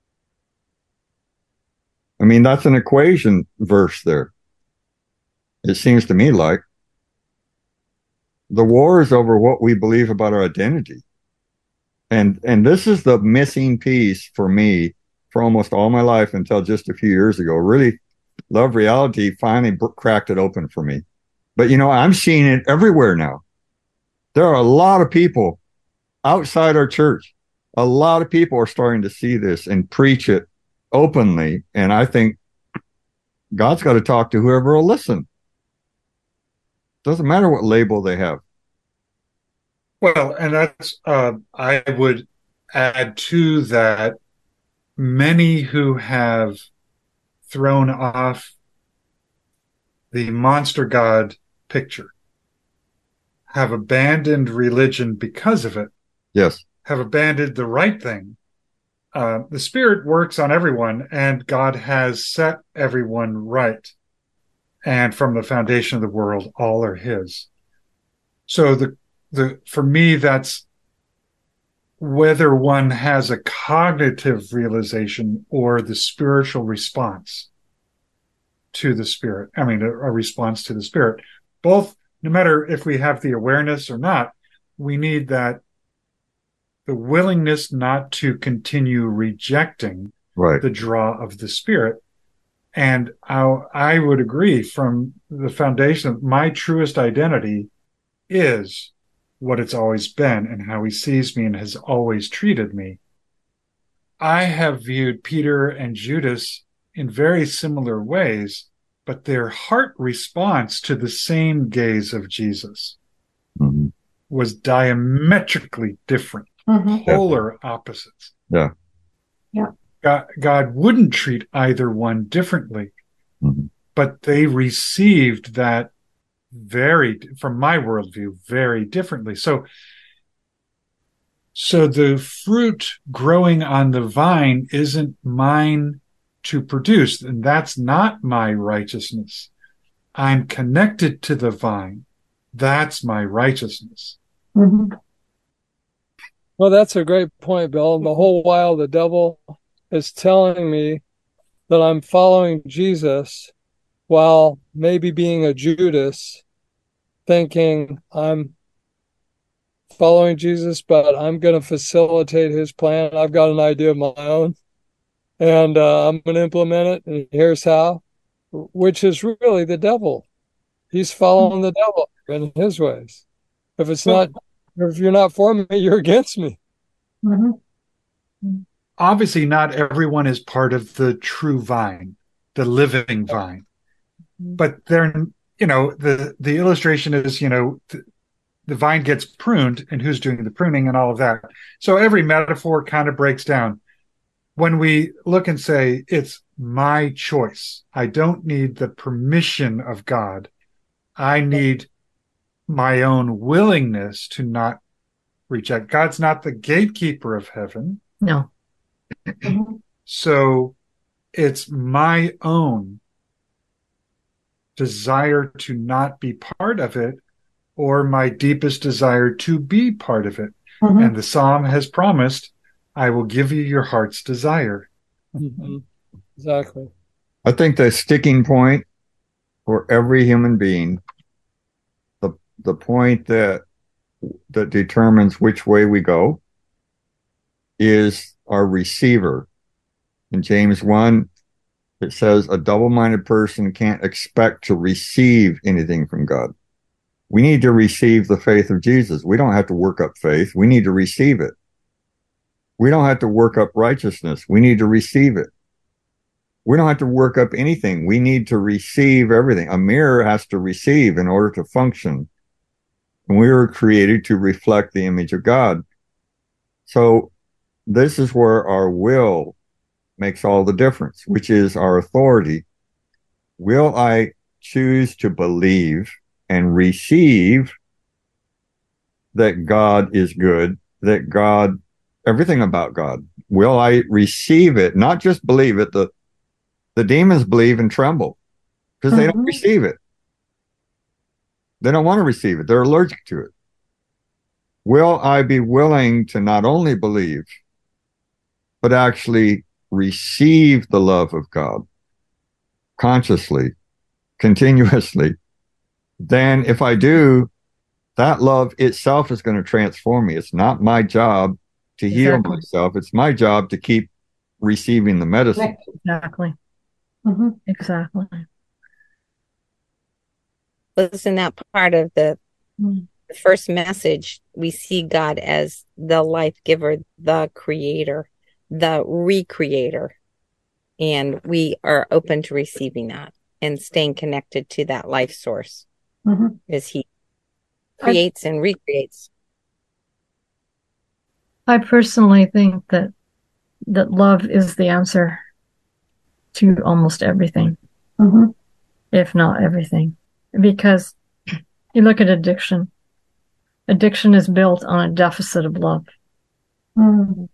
I mean, that's an equation verse there. It seems to me like the war is over what we believe about our identity. And this is the missing piece for me for almost all my life until just a few years ago. Really, Love Reality finally cracked it open for me. But, I'm seeing it everywhere now. There are a lot of people outside our church. A lot of people are starting to see this and preach it openly. And I think God's got to talk to whoever will listen. Doesn't matter what label they have. Well, and that's, I would add to that, many who have thrown off the monster God picture have abandoned religion because of it. Yes. Have abandoned the right thing. The Spirit works on everyone, and God has set everyone right. And from the foundation of the world, all are his. So for me, that's whether one has a cognitive realization or the spiritual response to the Spirit. I mean, a response to the Spirit. Both, no matter if we have the awareness or not, we need that, the willingness not to continue rejecting the draw of the Spirit. And I would agree from the foundation of my truest identity is what it's always been and how he sees me and has always treated me. I have viewed Peter and Judas in very similar ways, but their heart response to the same gaze of Jesus was diametrically different, polar opposites. Yeah. God wouldn't treat either one differently, but they received that from my worldview, very differently. So the fruit growing on the vine isn't mine to produce, and that's not my righteousness. I'm connected to the vine. That's my righteousness. Well, that's a great point, Bill. And the whole while the devil is telling me that I'm following Jesus while maybe being a Judas, thinking I'm following Jesus, but I'm going to facilitate his plan. I've got an idea of my own, and I'm going to implement it, and here's how, which is really the devil. He's following the devil in his ways. If you're not for me, you're against me. Obviously, not everyone is part of the true vine, the living vine. But the illustration is, the vine gets pruned, and who's doing the pruning and all of that. So every metaphor kind of breaks down. When we look and say, it's my choice, I don't need the permission of God. I need my own willingness to not reject. God's not the gatekeeper of heaven. No. So it's my own desire to not be part of it, or my deepest desire to be part of it. And the psalm has promised, I will give you your heart's desire. Exactly. I think the sticking point for every human being, the point that determines which way we go, is our receiver. In James 1, it says a double-minded person can't expect to receive anything from God. We need to receive the faith of Jesus. We don't have to work up faith. We need to receive it. We don't have to work up righteousness. We need to receive it. We don't have to work up anything. We need to receive everything. A mirror has to receive in order to function. And we were created to reflect the image of God. So this is where our will makes all the difference, which is our authority. Will I choose to believe and receive that God is good, that God, everything about God? Will I receive it? Not just believe it. The demons believe and tremble because they don't receive it. They don't want to receive it. They're allergic to it. Will I be willing to not only believe, but actually receive the love of God consciously, continuously? Then if I do, that love itself is going to transform me. It's not my job to heal myself. It's my job to keep receiving the medicine. Exactly. Exactly. Listen, that part of the first message, we see God as the life giver, the creator, the recreator. And we are open to receiving that and staying connected to that life source as he creates and recreates. I personally think that love is the answer to almost everything, if not everything. Because you look at addiction. Addiction is built on a deficit of love. And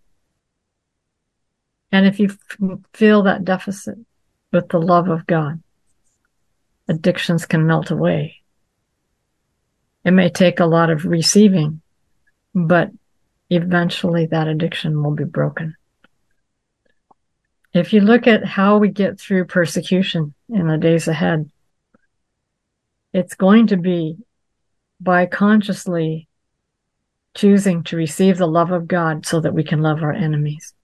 if you fill that deficit with the love of God, addictions can melt away. It may take a lot of receiving, but eventually that addiction will be broken. If you look at how we get through persecution in the days ahead, it's going to be by consciously choosing to receive the love of God so that we can love our enemies.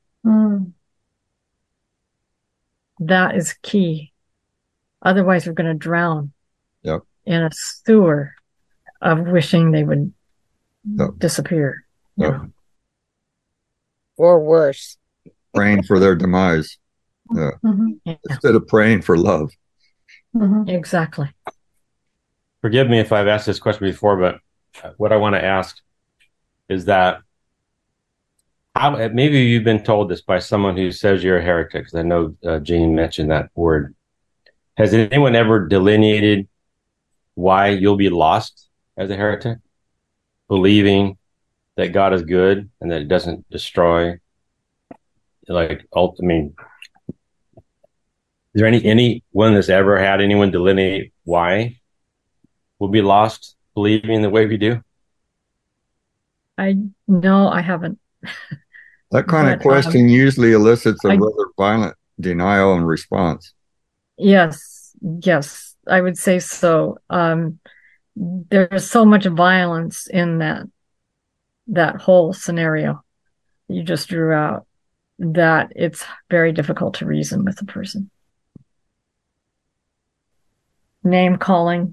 That is key. Otherwise, we're going to drown in a sewer of wishing they would disappear. Yeah. Or worse. Praying for their demise. Yeah. Instead of praying for love. Exactly. Forgive me if I've asked this question before, but what I want to ask is that maybe you've been told this by someone who says you're a heretic, because I know Jean mentioned that word. Has anyone ever delineated why you'll be lost as a heretic? Believing that God is good and that it doesn't destroy. Is there anyone that's ever had anyone delineate why we'll be lost believing the way we do? No, I haven't. That kind of question usually elicits a rather violent denial and response. Yes, I would say so. There's so much violence in that whole scenario you just drew out that it's very difficult to reason with a person. Name calling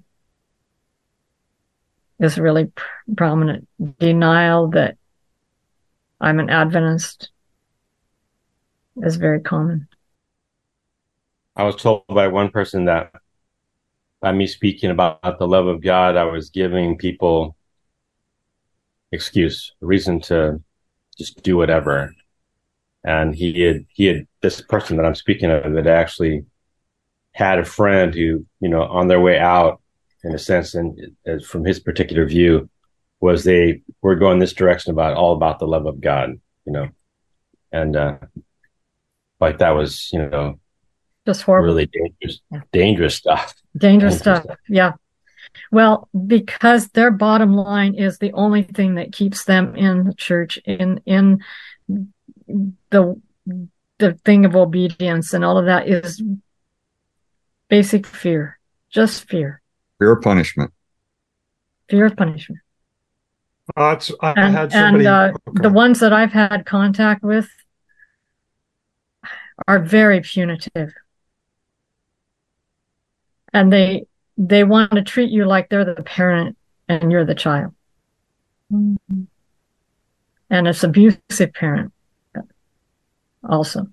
is really prominent. Denial that I'm an Adventist is very common. I was told by one person that by me speaking about the love of God, I was giving people excuse, reason to just do whatever. And he had this person that I'm speaking of that actually had a friend who, on their way out, in a sense, and from his particular view, was they were going this direction all about the love of God, and like that was, just horrible, really dangerous stuff. Dangerous stuff. Yeah. Well, because their bottom line is the only thing that keeps them in the church, in the thing of obedience, and all of that is basic fear, just fear. Fear of punishment. Fear of punishment. The ones that I've had contact with are very punitive. And they want to treat you like they're the parent and you're the child. Mm-hmm. And it's abusive parent also.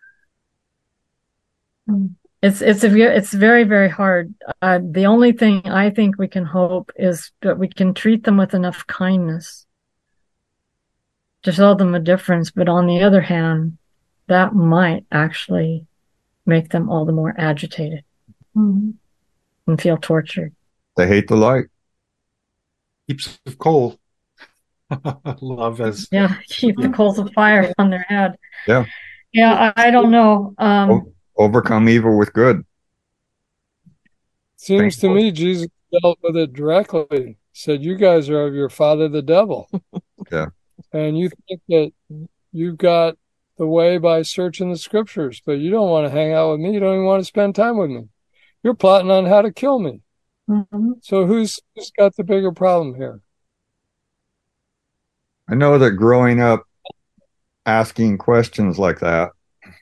It's very, very hard. The only thing I think we can hope is that we can treat them with enough kindness to show them a difference. But on the other hand, that might actually make them all the more agitated. Mm-hmm. And feel tortured. They hate the light. Heaps of coal. Love as keep the coals of fire on their head. Yeah, I don't know. Overcome evil with good. Seems to me Jesus dealt with it directly. Said, "You guys are of your father, the devil." Yeah, and you think that you've got the way by searching the scriptures, but you don't want to hang out with me. You don't even want to spend time with me. You're plotting on how to kill me. Mm-hmm. So who's got the bigger problem here? I know that growing up asking questions like that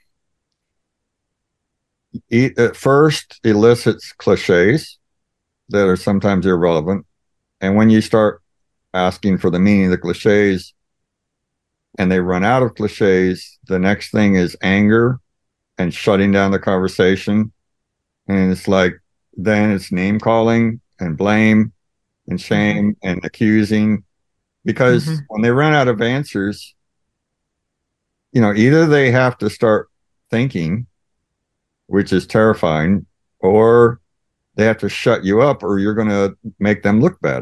at first elicits cliches that are sometimes irrelevant. And when you start asking for the meaning of the cliches and they run out of cliches, the next thing is anger and shutting down the conversation. And it's like, then it's name calling and blame and shame and accusing, because when they run out of answers, either they have to start thinking, which is terrifying, or they have to shut you up, or you're going to make them look bad.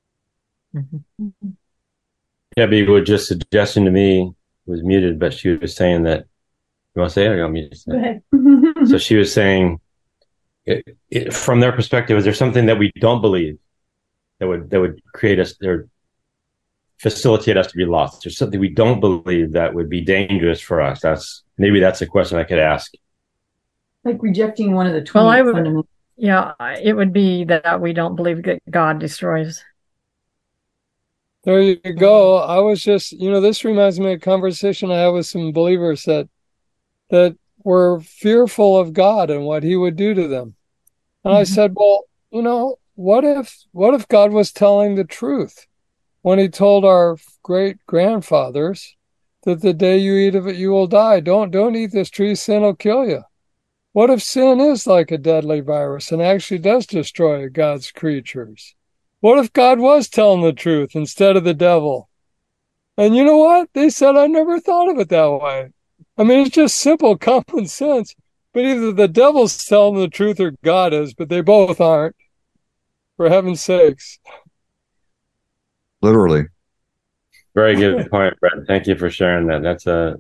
Debbie was just suggesting to me, was muted, but she was saying that, you want to say it or you want me to say it? Go ahead. So she was saying, from their perspective, is there something that we don't believe that would create us or facilitate us to be lost? There's something we don't believe that would be dangerous for us. That's a question I could ask. Like rejecting one of the 20 fundamentals. It would be that we don't believe that God destroys. There you go. I was just, this reminds me of a conversation I had with some believers that were fearful of God and what he would do to them. And I said, well, what if God was telling the truth? when he told our great grandfathers that the day you eat of it, you will die. Don't eat this tree. Sin will kill you. What if sin is like a deadly virus and actually does destroy God's creatures? What if God was telling the truth instead of the devil? And you know what? They said, I never thought of it that way. I mean, it's just simple common sense. But either the devil's telling the truth or God is, but they both aren't. For heaven's sakes. Literally. Very good point, Brett. Thank you for sharing that. That's a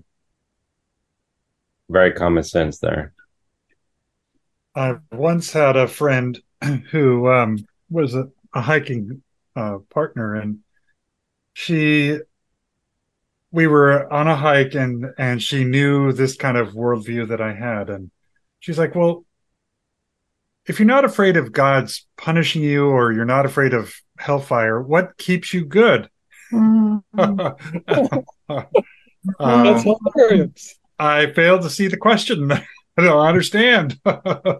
very common sense there. I once had a friend who was a hiking partner, and we were on a hike, and she knew this kind of worldview that I had, and she's like, well, if you're not afraid of God's punishing you, or you're not afraid of hellfire, what keeps you good? That's hilarious. I failed to see the question. I don't understand. But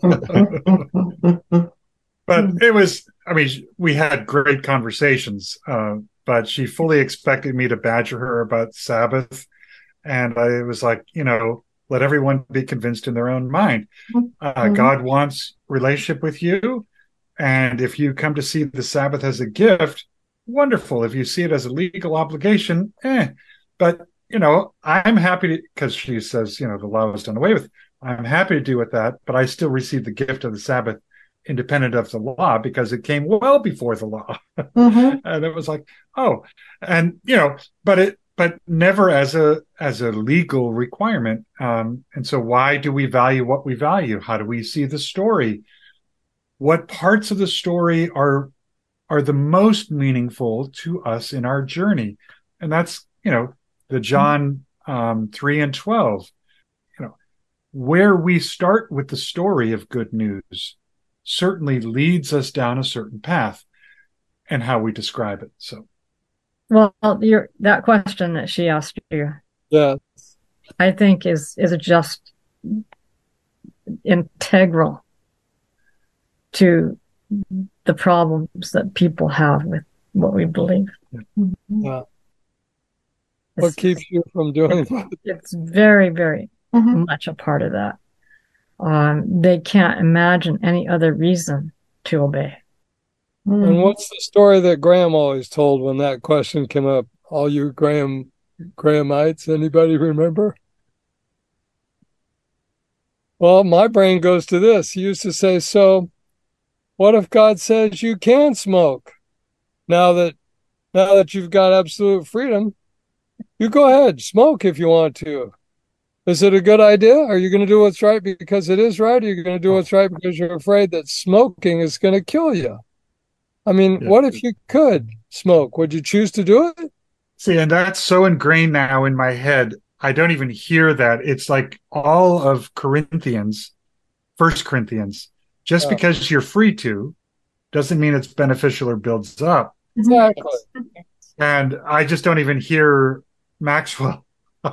it was, I mean, we had great conversations, but she fully expected me to badger her about Sabbath. And I was like, let everyone be convinced in their own mind. God wants relationship with you. And if you come to see the Sabbath as a gift, wonderful. If you see it as a legal obligation, But, I'm happy to, because she says, the law is done away with. I'm happy to do with that, but I still receive the gift of the Sabbath independent of the law because it came well before the law. And it was like, oh, and, but never as a legal requirement. And so why do we value what we value? How do we see the story? What parts of the story are the most meaningful to us in our journey? And that's, the John 3 and 12, where we start with the story of good news certainly leads us down a certain path, and how we describe it. So, well, that question that she asked you, yeah, I think is just integral to the problems that people have with what we believe. Yeah. What keeps you from doing that? It's very, very much a part of that. They can't imagine any other reason to obey. And what's the story that Graham always told when that question came up? All you Grahamites, anybody remember? Well, my brain goes to this. He used to say, so what if God says you can smoke? Now that you've got absolute freedom, you go ahead, smoke if you want to. Is it a good idea? Are you going to do what's right because it is right? Or are you going to do what's right because you're afraid that smoking is going to kill you? I mean, what if you could smoke? Would you choose to do it? See, and that's so ingrained now in my head. I don't even hear that. It's like all of Corinthians, 1 Corinthians, just because you're free to doesn't mean it's beneficial or builds up. Exactly. And I just don't even hear Maxwell.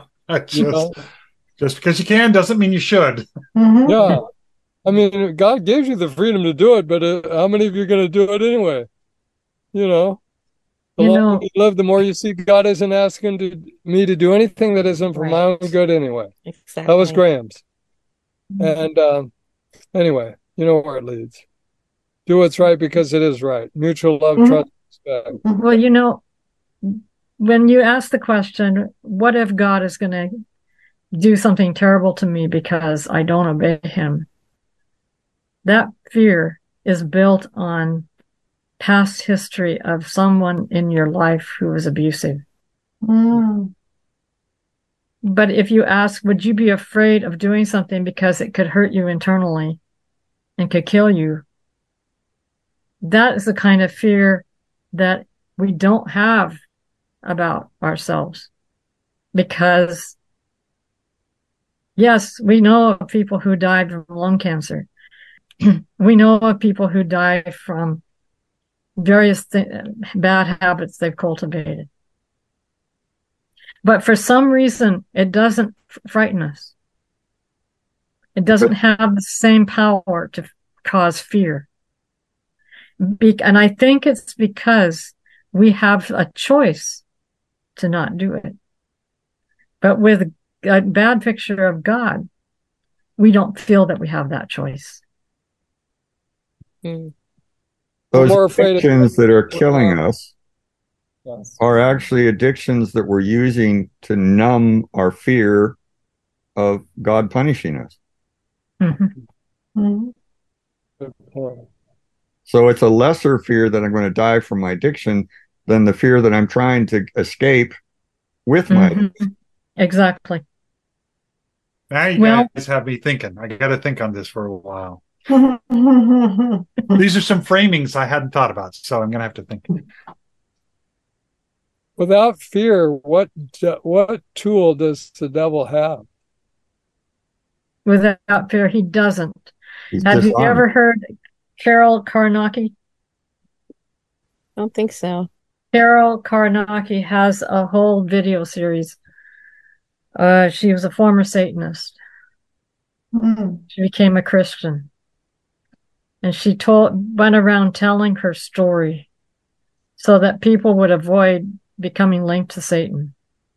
Just because you can doesn't mean you should. Yeah. I mean, God gives you the freedom to do it, but how many of you are going to do it anyway? The longer you live, the more you see God isn't asking me to do anything that isn't for my own good anyway. Exactly. That was Graham's. And anyway, you know where it leads. Do what's right because it is right. Mutual love, trust, respect. Well, when you ask the question, what if God is going to do something terrible to me because I don't obey him? That fear is built on past history of someone in your life who was abusive. But if you ask, would you be afraid of doing something because it could hurt you internally and could kill you? That is the kind of fear that we don't have about ourselves. Because, yes, we know of people who died from lung cancer. We know of people who die from various bad habits they've cultivated. But for some reason, it doesn't frighten us. It doesn't have the same power to cause fear. And I think it's because we have a choice to not do it. But with a bad picture of God, we don't feel that we have that choice. Those addictions that are killing us are actually addictions that we're using to numb our fear of God punishing us. So it's a lesser fear that I'm going to die from my addiction than the fear that I'm trying to escape with my addiction. Exactly. Now you guys have me thinking. I got to think on this for a while. These are some framings I hadn't thought about, so I'm going to have to think. Without fear, what tool does the devil have? Without fear, he doesn't. He's Have you disarmed. ever heard Carol Carnacki? I don't think so. Carol Carnacki has a whole video series. She was a former Satanist. She became a Christian. And she went around telling her story so that people would avoid becoming linked to Satan.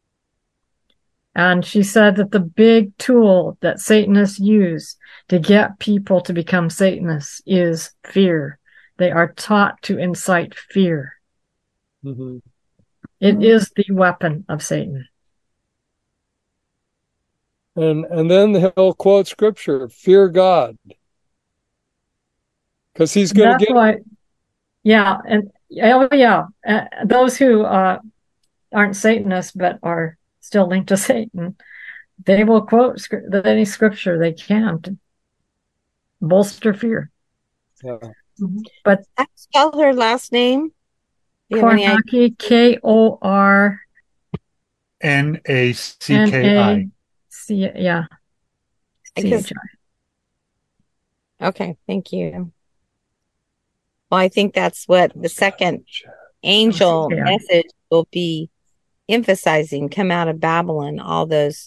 And she said that the big tool that Satanists use to get people to become Satanists is fear. They are taught to incite fear. It is the weapon of Satan. And then he'll quote scripture, fear God. Because he's going to get... those who aren't Satanists but are still linked to Satan, they will quote any scripture they can to bolster fear. Yeah. But I spell her last name. Carnacki, Kornacki. Yeah. CHI. Okay, thank you. Well, I think that's what the second angel message will be emphasizing. Come out of Babylon, all those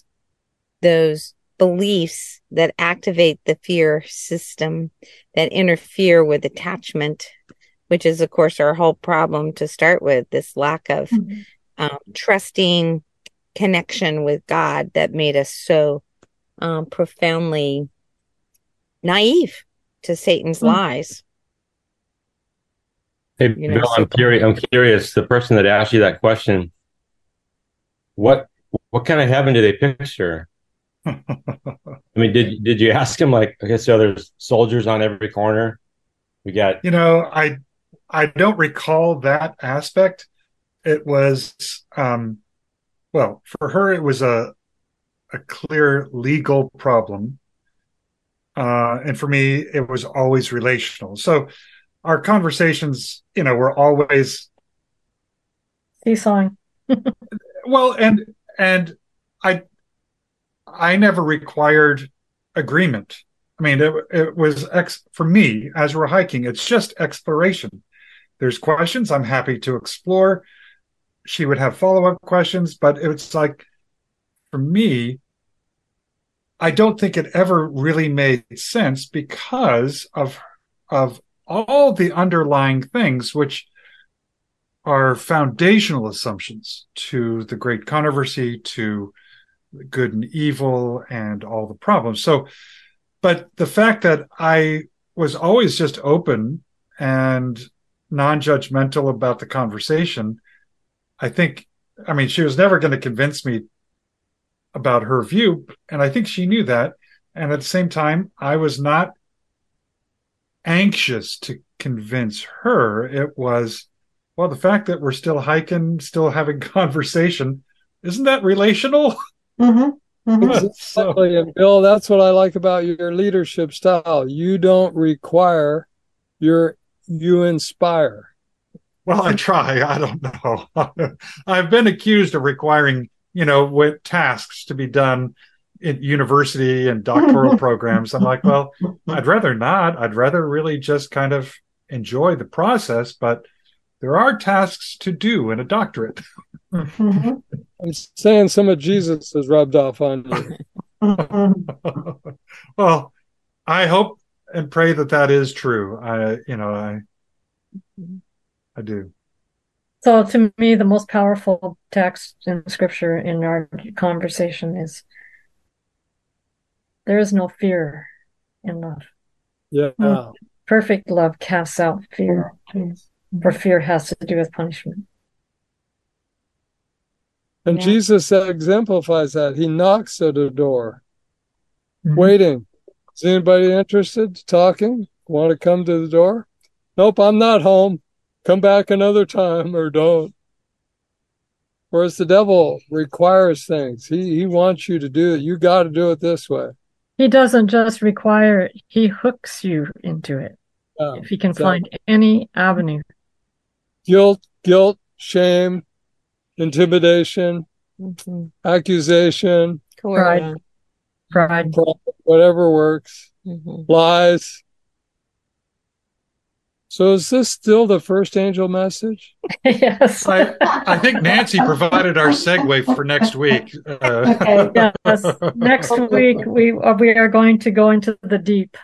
beliefs that activate the fear system, that interfere with attachment, which is, of course, our whole problem to start with, this lack of trusting connection with God that made us so profoundly naive to Satan's lies. Hey, Bill, I'm curious. The person that asked you that question, what kind of heaven do they picture? I mean, did you ask him, like, okay, so there's soldiers on every corner? We got, I don't recall that aspect. It was, well, for her, it was a clear legal problem. And for me, it was always relational. So our conversations, were always seesawing. Well, and I never required agreement. I mean, it was for me, as we're hiking, it's just exploration. There's questions I'm happy to explore. She would have follow-up questions, but it's like, for me, I don't think it ever really made sense because of all the underlying things, which are foundational assumptions to the great controversy, to good and evil and all the problems. So, but the fact that I was always just open and non-judgmental about the conversation, I mean, she was never going to convince me about her view, and I think she knew that. And at the same time, I was not anxious to convince her. It was, well, the fact that we're still hiking, still having conversation, isn't that relational? Exactly. And Bill, that's what I like about your leadership style. You don't require, you inspire. Well, I try. I don't know. I've been accused of requiring, with tasks to be done at university and doctoral programs. I'm like, well, I'd rather not. I'd rather really just kind of enjoy the process, but there are tasks to do in a doctorate. I'm saying some of Jesus has rubbed off on you. Well, I hope and pray that is true. I do. So to me, the most powerful text in scripture in our conversation is there is no fear in love. Yeah. Perfect love casts out fear, for fear has to do with punishment. And Jesus exemplifies that. He knocks at a door, waiting. Is anybody interested? Talking? Want to come to the door? Nope, I'm not home. Come back another time or don't. Whereas the devil requires things. He wants you to do it. You got to do it this way. He doesn't just require it, he hooks you into it. If he can find any avenue. Guilt, shame, intimidation, accusation, pride, whatever works, lies. So is this still the first angel message? Yes. I think Nancy provided our segue for next week. Okay. Yes. Next week we are going to go into the deep.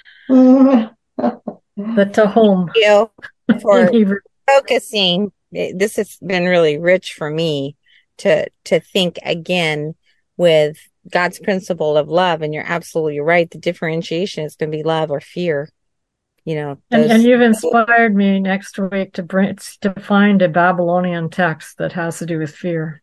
The Tehom. Thank you for focusing. This has been really rich for me to think again with God's principle of love. And you're absolutely right. The differentiation is going to be love or fear. You know, and you've inspired me next week to find a Babylonian text that has to do with fear.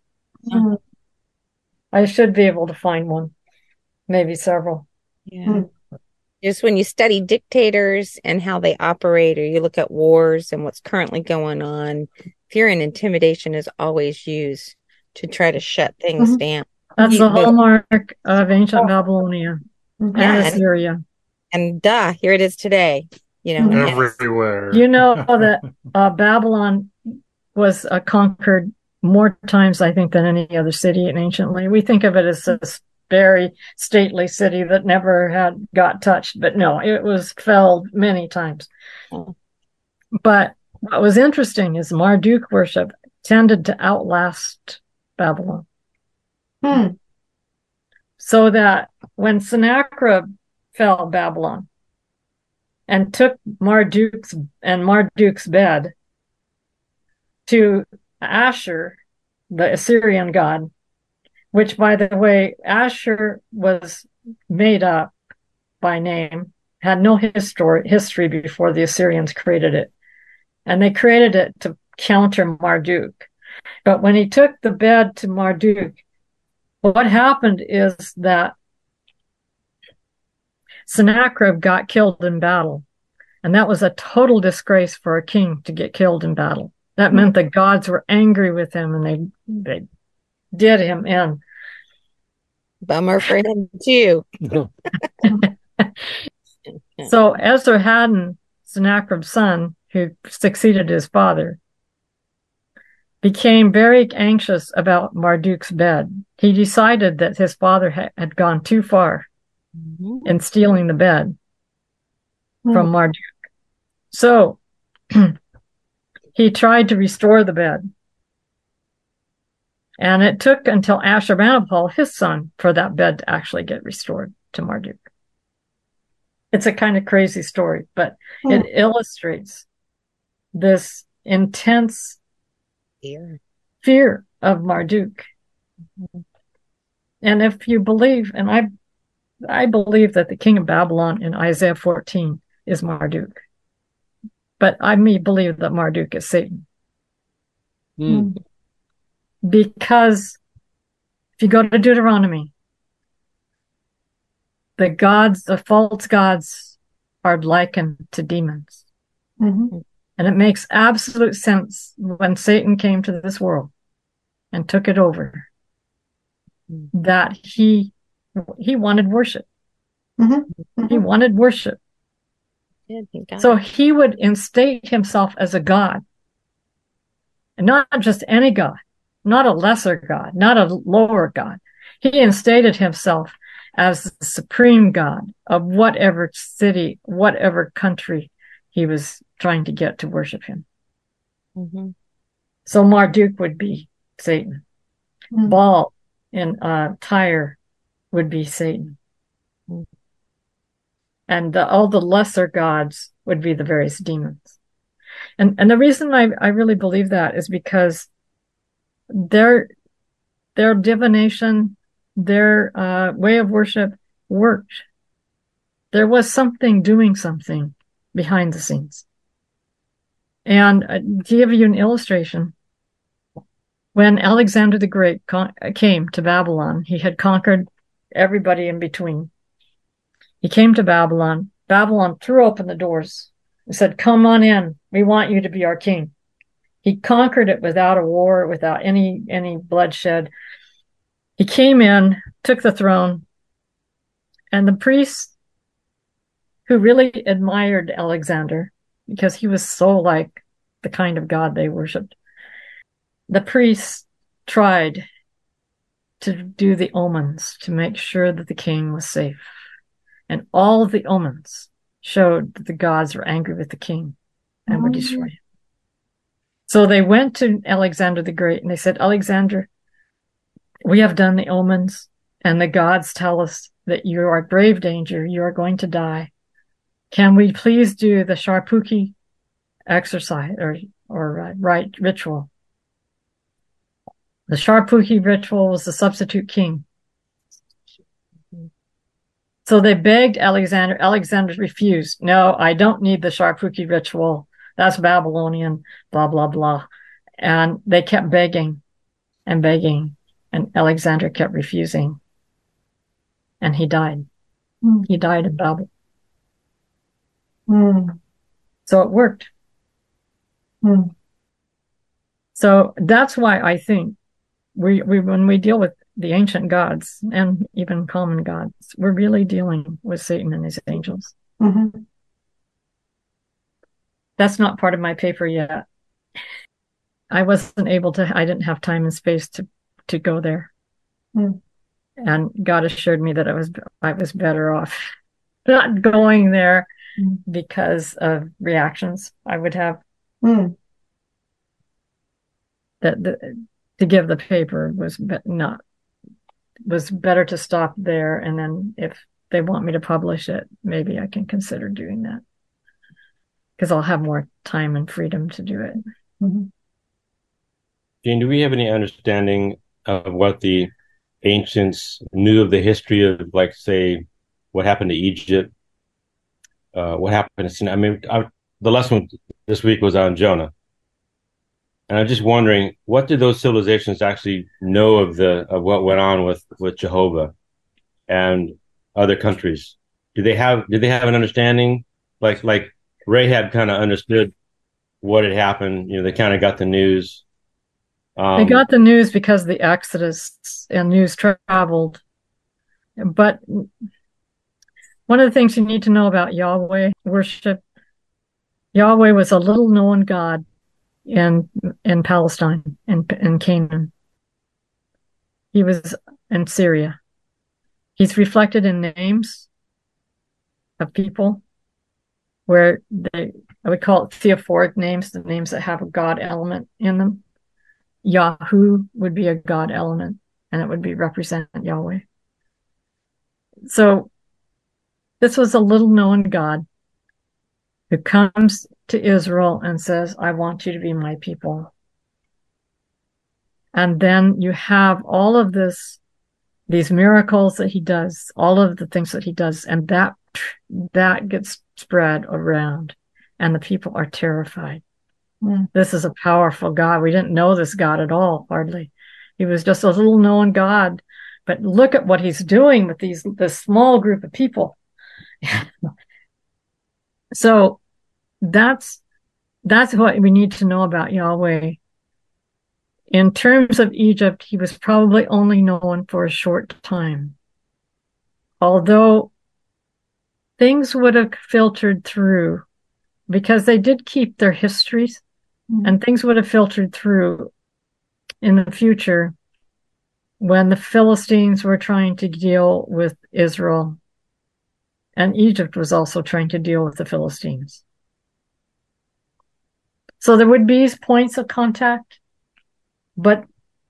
I should be able to find one, maybe several. Yeah. Just when you study dictators and how they operate, or you look at wars and what's currently going on, fear and intimidation is always used to try to shut things down. That's the hallmark of ancient Babylonia and Assyria. And here it is today. You know, everywhere. You know that Babylon was conquered more times, I think, than any other city anciently. We think of it as this very stately city that never got touched, but no, it was felled many times. But what was interesting is Marduk worship tended to outlast Babylon. So that when Sennacherib fell Babylon and took Marduk's bed to Ashur, the Assyrian god, which, by the way, Ashur was made up by name, had no history before the Assyrians created it. And they created it to counter Marduk. But when he took the bed to Marduk, what happened is that Sennacherib got killed in battle. And that was a total disgrace for a king to get killed in battle. That meant the gods were angry with him and they did him in. Bummer for him too. So Esarhaddon, Sennacherib's son, who succeeded his father, became very anxious about Marduk's bed. He decided that his father had gone too far in stealing the bed from Marduk. So he tried to restore the bed. And it took until Ashurbanipal, his son, for that bed to actually get restored to Marduk. It's a kind of crazy story, but it illustrates this intense fear of Marduk. And if you believe, and I believe that the king of Babylon in Isaiah 14 is Marduk. But I believe that Marduk is Satan. Because if you go to Deuteronomy, the false gods are likened to demons. And it makes absolute sense when Satan came to this world and took it over, that he wanted worship. He wanted worship. So he would instate himself as a god. And not just any god, not a lesser god, not a lower god. He instated himself as the supreme god of whatever city, whatever country he was trying to get to worship him. So Marduk would be Satan. Baal in Tyre would be Satan. And all the lesser gods would be the various demons. And the reason I really believe that is because their divination, their way of worship worked. There was something doing something behind the scenes. And to give you an illustration, when Alexander the Great came to Babylon, he had conquered everybody in between. He came to Babylon. Babylon threw open the doors and said, "Come on in. We want you to be our king." He conquered it without a war, without any bloodshed. He came in, took the throne, and the priests who really admired Alexander because he was so like the kind of God they worshipped, the priests tried to do the omens to make sure that the king was safe. And all of the omens showed that the gods were angry with the king and would destroy him. So they went to Alexander the Great and they said, "Alexander, we have done the omens and the gods tell us that you are grave danger. You are going to die. Can we please do the Sharpuki exercise or rite ritual?" The Sharpuki ritual was the substitute king. So they begged Alexander. Alexander refused. "No, I don't need the Sharpuki ritual. That's Babylonian, blah, blah, blah." And they kept begging and begging, and Alexander kept refusing. And he died. He died in Babel. So it worked. So that's why I think we when we deal with the ancient gods and even common gods, we're really dealing with Satan and his angels. That's not part of my paper yet. I wasn't able to, I didn't have time and space to go there. And God assured me that I was better off not going there because of reactions I would have. That to give the paper was better to stop there, and then if they want me to publish it, maybe I can consider doing that because I'll have more time and freedom to do it. Jean, do we have any understanding of what the ancients knew of the history of, like, say, what happened to Egypt? What happened to Sinai? I mean, the lesson this week was on Jonah. And I'm just wondering, what did those civilizations actually know of what went on with Jehovah and other countries? Did they have an understanding? Like Rahab kind of understood what had happened. You know, they kind of got the news. They got the news because of the Exodus and news traveled. But one of the things you need to know about Yahweh worship, Yahweh was a little known God in Palestine, in Canaan. He was in Syria. He's reflected in names of people where I would call it theophoric names, the names that have a God element in them. Yahu would be a God element, and it would be represent Yahweh. So this was a little known God who comes to Israel and says, "I want you to be my people." And then you have all of these miracles that he does, all of the things that he does, and that gets spread around, and the people are terrified. This is a powerful God. We didn't know this God at all, hardly. He was just a little known God. But look at what he's doing with this small group of people. So that's what we need to know about Yahweh. In terms of Egypt, he was probably only known for a short time. Although things would have filtered through, because they did keep their histories, and things would have filtered through in the future when the Philistines were trying to deal with Israel, and Egypt was also trying to deal with the Philistines. So there would be points of contact, but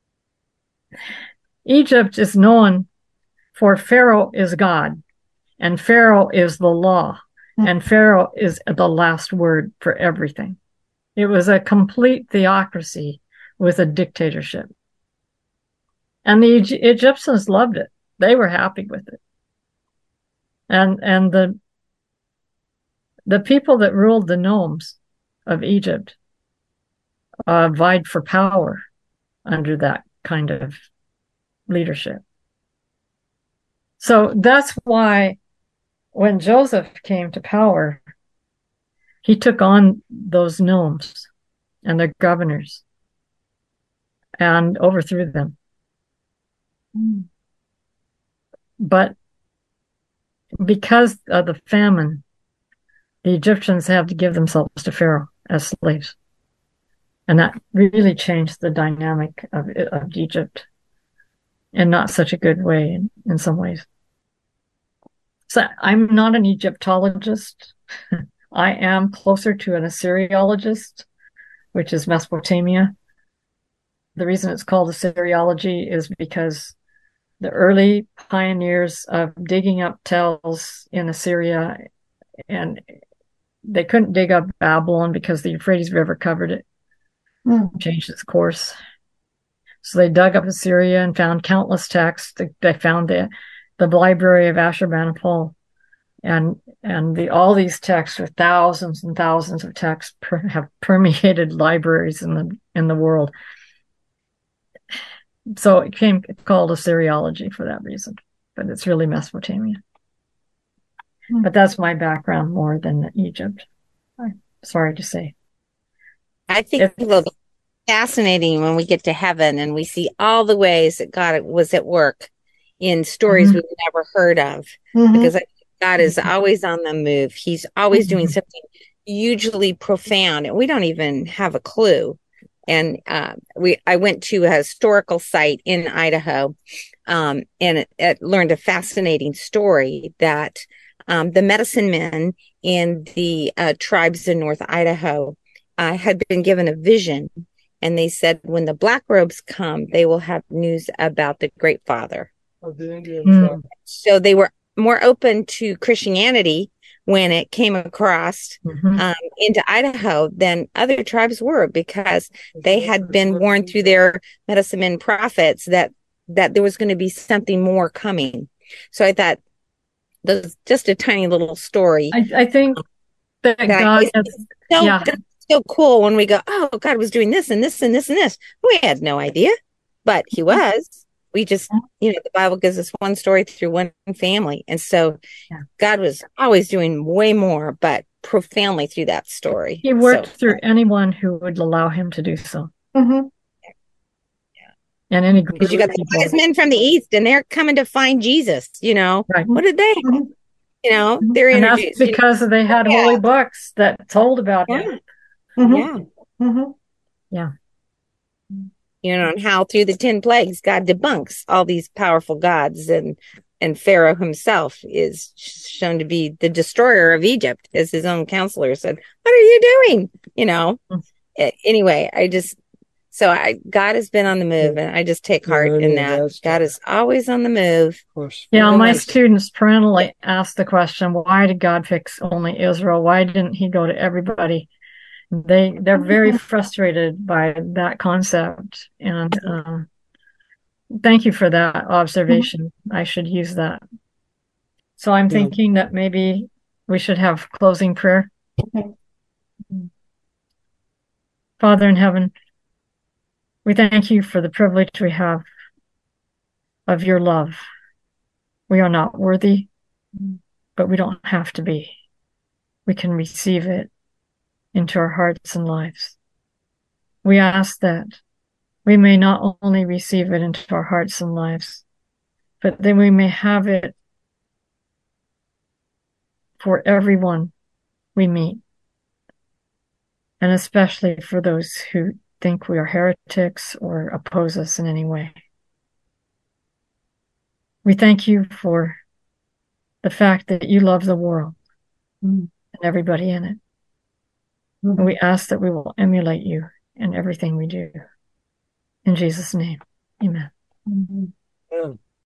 Egypt is known for Pharaoh is God, and Pharaoh is the law, and Pharaoh is the last word for everything. It was a complete theocracy with a dictatorship. And the Egyptians loved it. They were happy with it. And the people that ruled the nomes of Egypt vied for power under that kind of leadership. So that's why when Joseph came to power, he took on those nomes and their governors and overthrew them. But because of the famine, the Egyptians have to give themselves to Pharaoh as slaves. And that really changed the dynamic of Egypt in not such a good way in some ways. So I'm not an Egyptologist. I am closer to an Assyriologist, which is Mesopotamia. The reason it's called Assyriology is because the early pioneers of digging up tells in Assyria, and they couldn't dig up Babylon because the Euphrates River covered it, changed its course. So they dug up Assyria and found countless texts. They found the library of Ashurbanipal, and all these texts, with thousands and thousands of texts, have permeated libraries in the world. So it became called Assyriology for that reason, but it's really Mesopotamia. But that's my background more than Egypt. I'm sorry to say. I think it'll be fascinating when we get to heaven and we see all the ways that God was at work in stories we've never heard of, because God is always on the move. He's always doing something hugely profound, and we don't even have a clue. And I went to a historical site in Idaho, and it learned a fascinating story that the medicine men in the tribes in North Idaho had been given a vision, and they said when the Black Robes come, they will have news about the Great Father. Of the Indian tribe. So they were more open to Christianity when it came across into Idaho than other tribes were, because they had been warned through their medicine men prophets that there was going to be something more coming. So I thought that's just a tiny little story. I think that God is so cool when we go, oh, God was doing this and this and this and this. We had no idea, but he was. We just, the Bible gives us one story through one family. And so God was always doing way more, but profoundly through that story. He worked through anyone who would allow him to do so. And any group. Because you got the wise men from the East, and they're coming to find Jesus, Right. What did they, they're and introduced. That's because they had holy books that told about him. And how through the 10 plagues, God debunks all these powerful gods, and Pharaoh himself is shown to be the destroyer of Egypt, as his own counselor said, what are you doing? Anyway, God has been on the move, and I just take heart in that. God is always on the move. Of course. Yeah, my students perennially ask the question, why did God fix only Israel? Why didn't he go to everybody? They're very frustrated by that concept, and thank you for that observation. I should use that. So I'm thinking that maybe we should have closing prayer. Father in heaven, we thank you for the privilege we have of your love. We are not worthy, but we don't have to be. We can receive it into our hearts and lives. We ask that we may not only receive it into our hearts and lives, but then we may have it for everyone we meet, and especially for those who think we are heretics or oppose us in any way. We thank you for the fact that you love the world and everybody in it. And we ask that we will emulate you in everything we do. In Jesus' name, amen. Amen.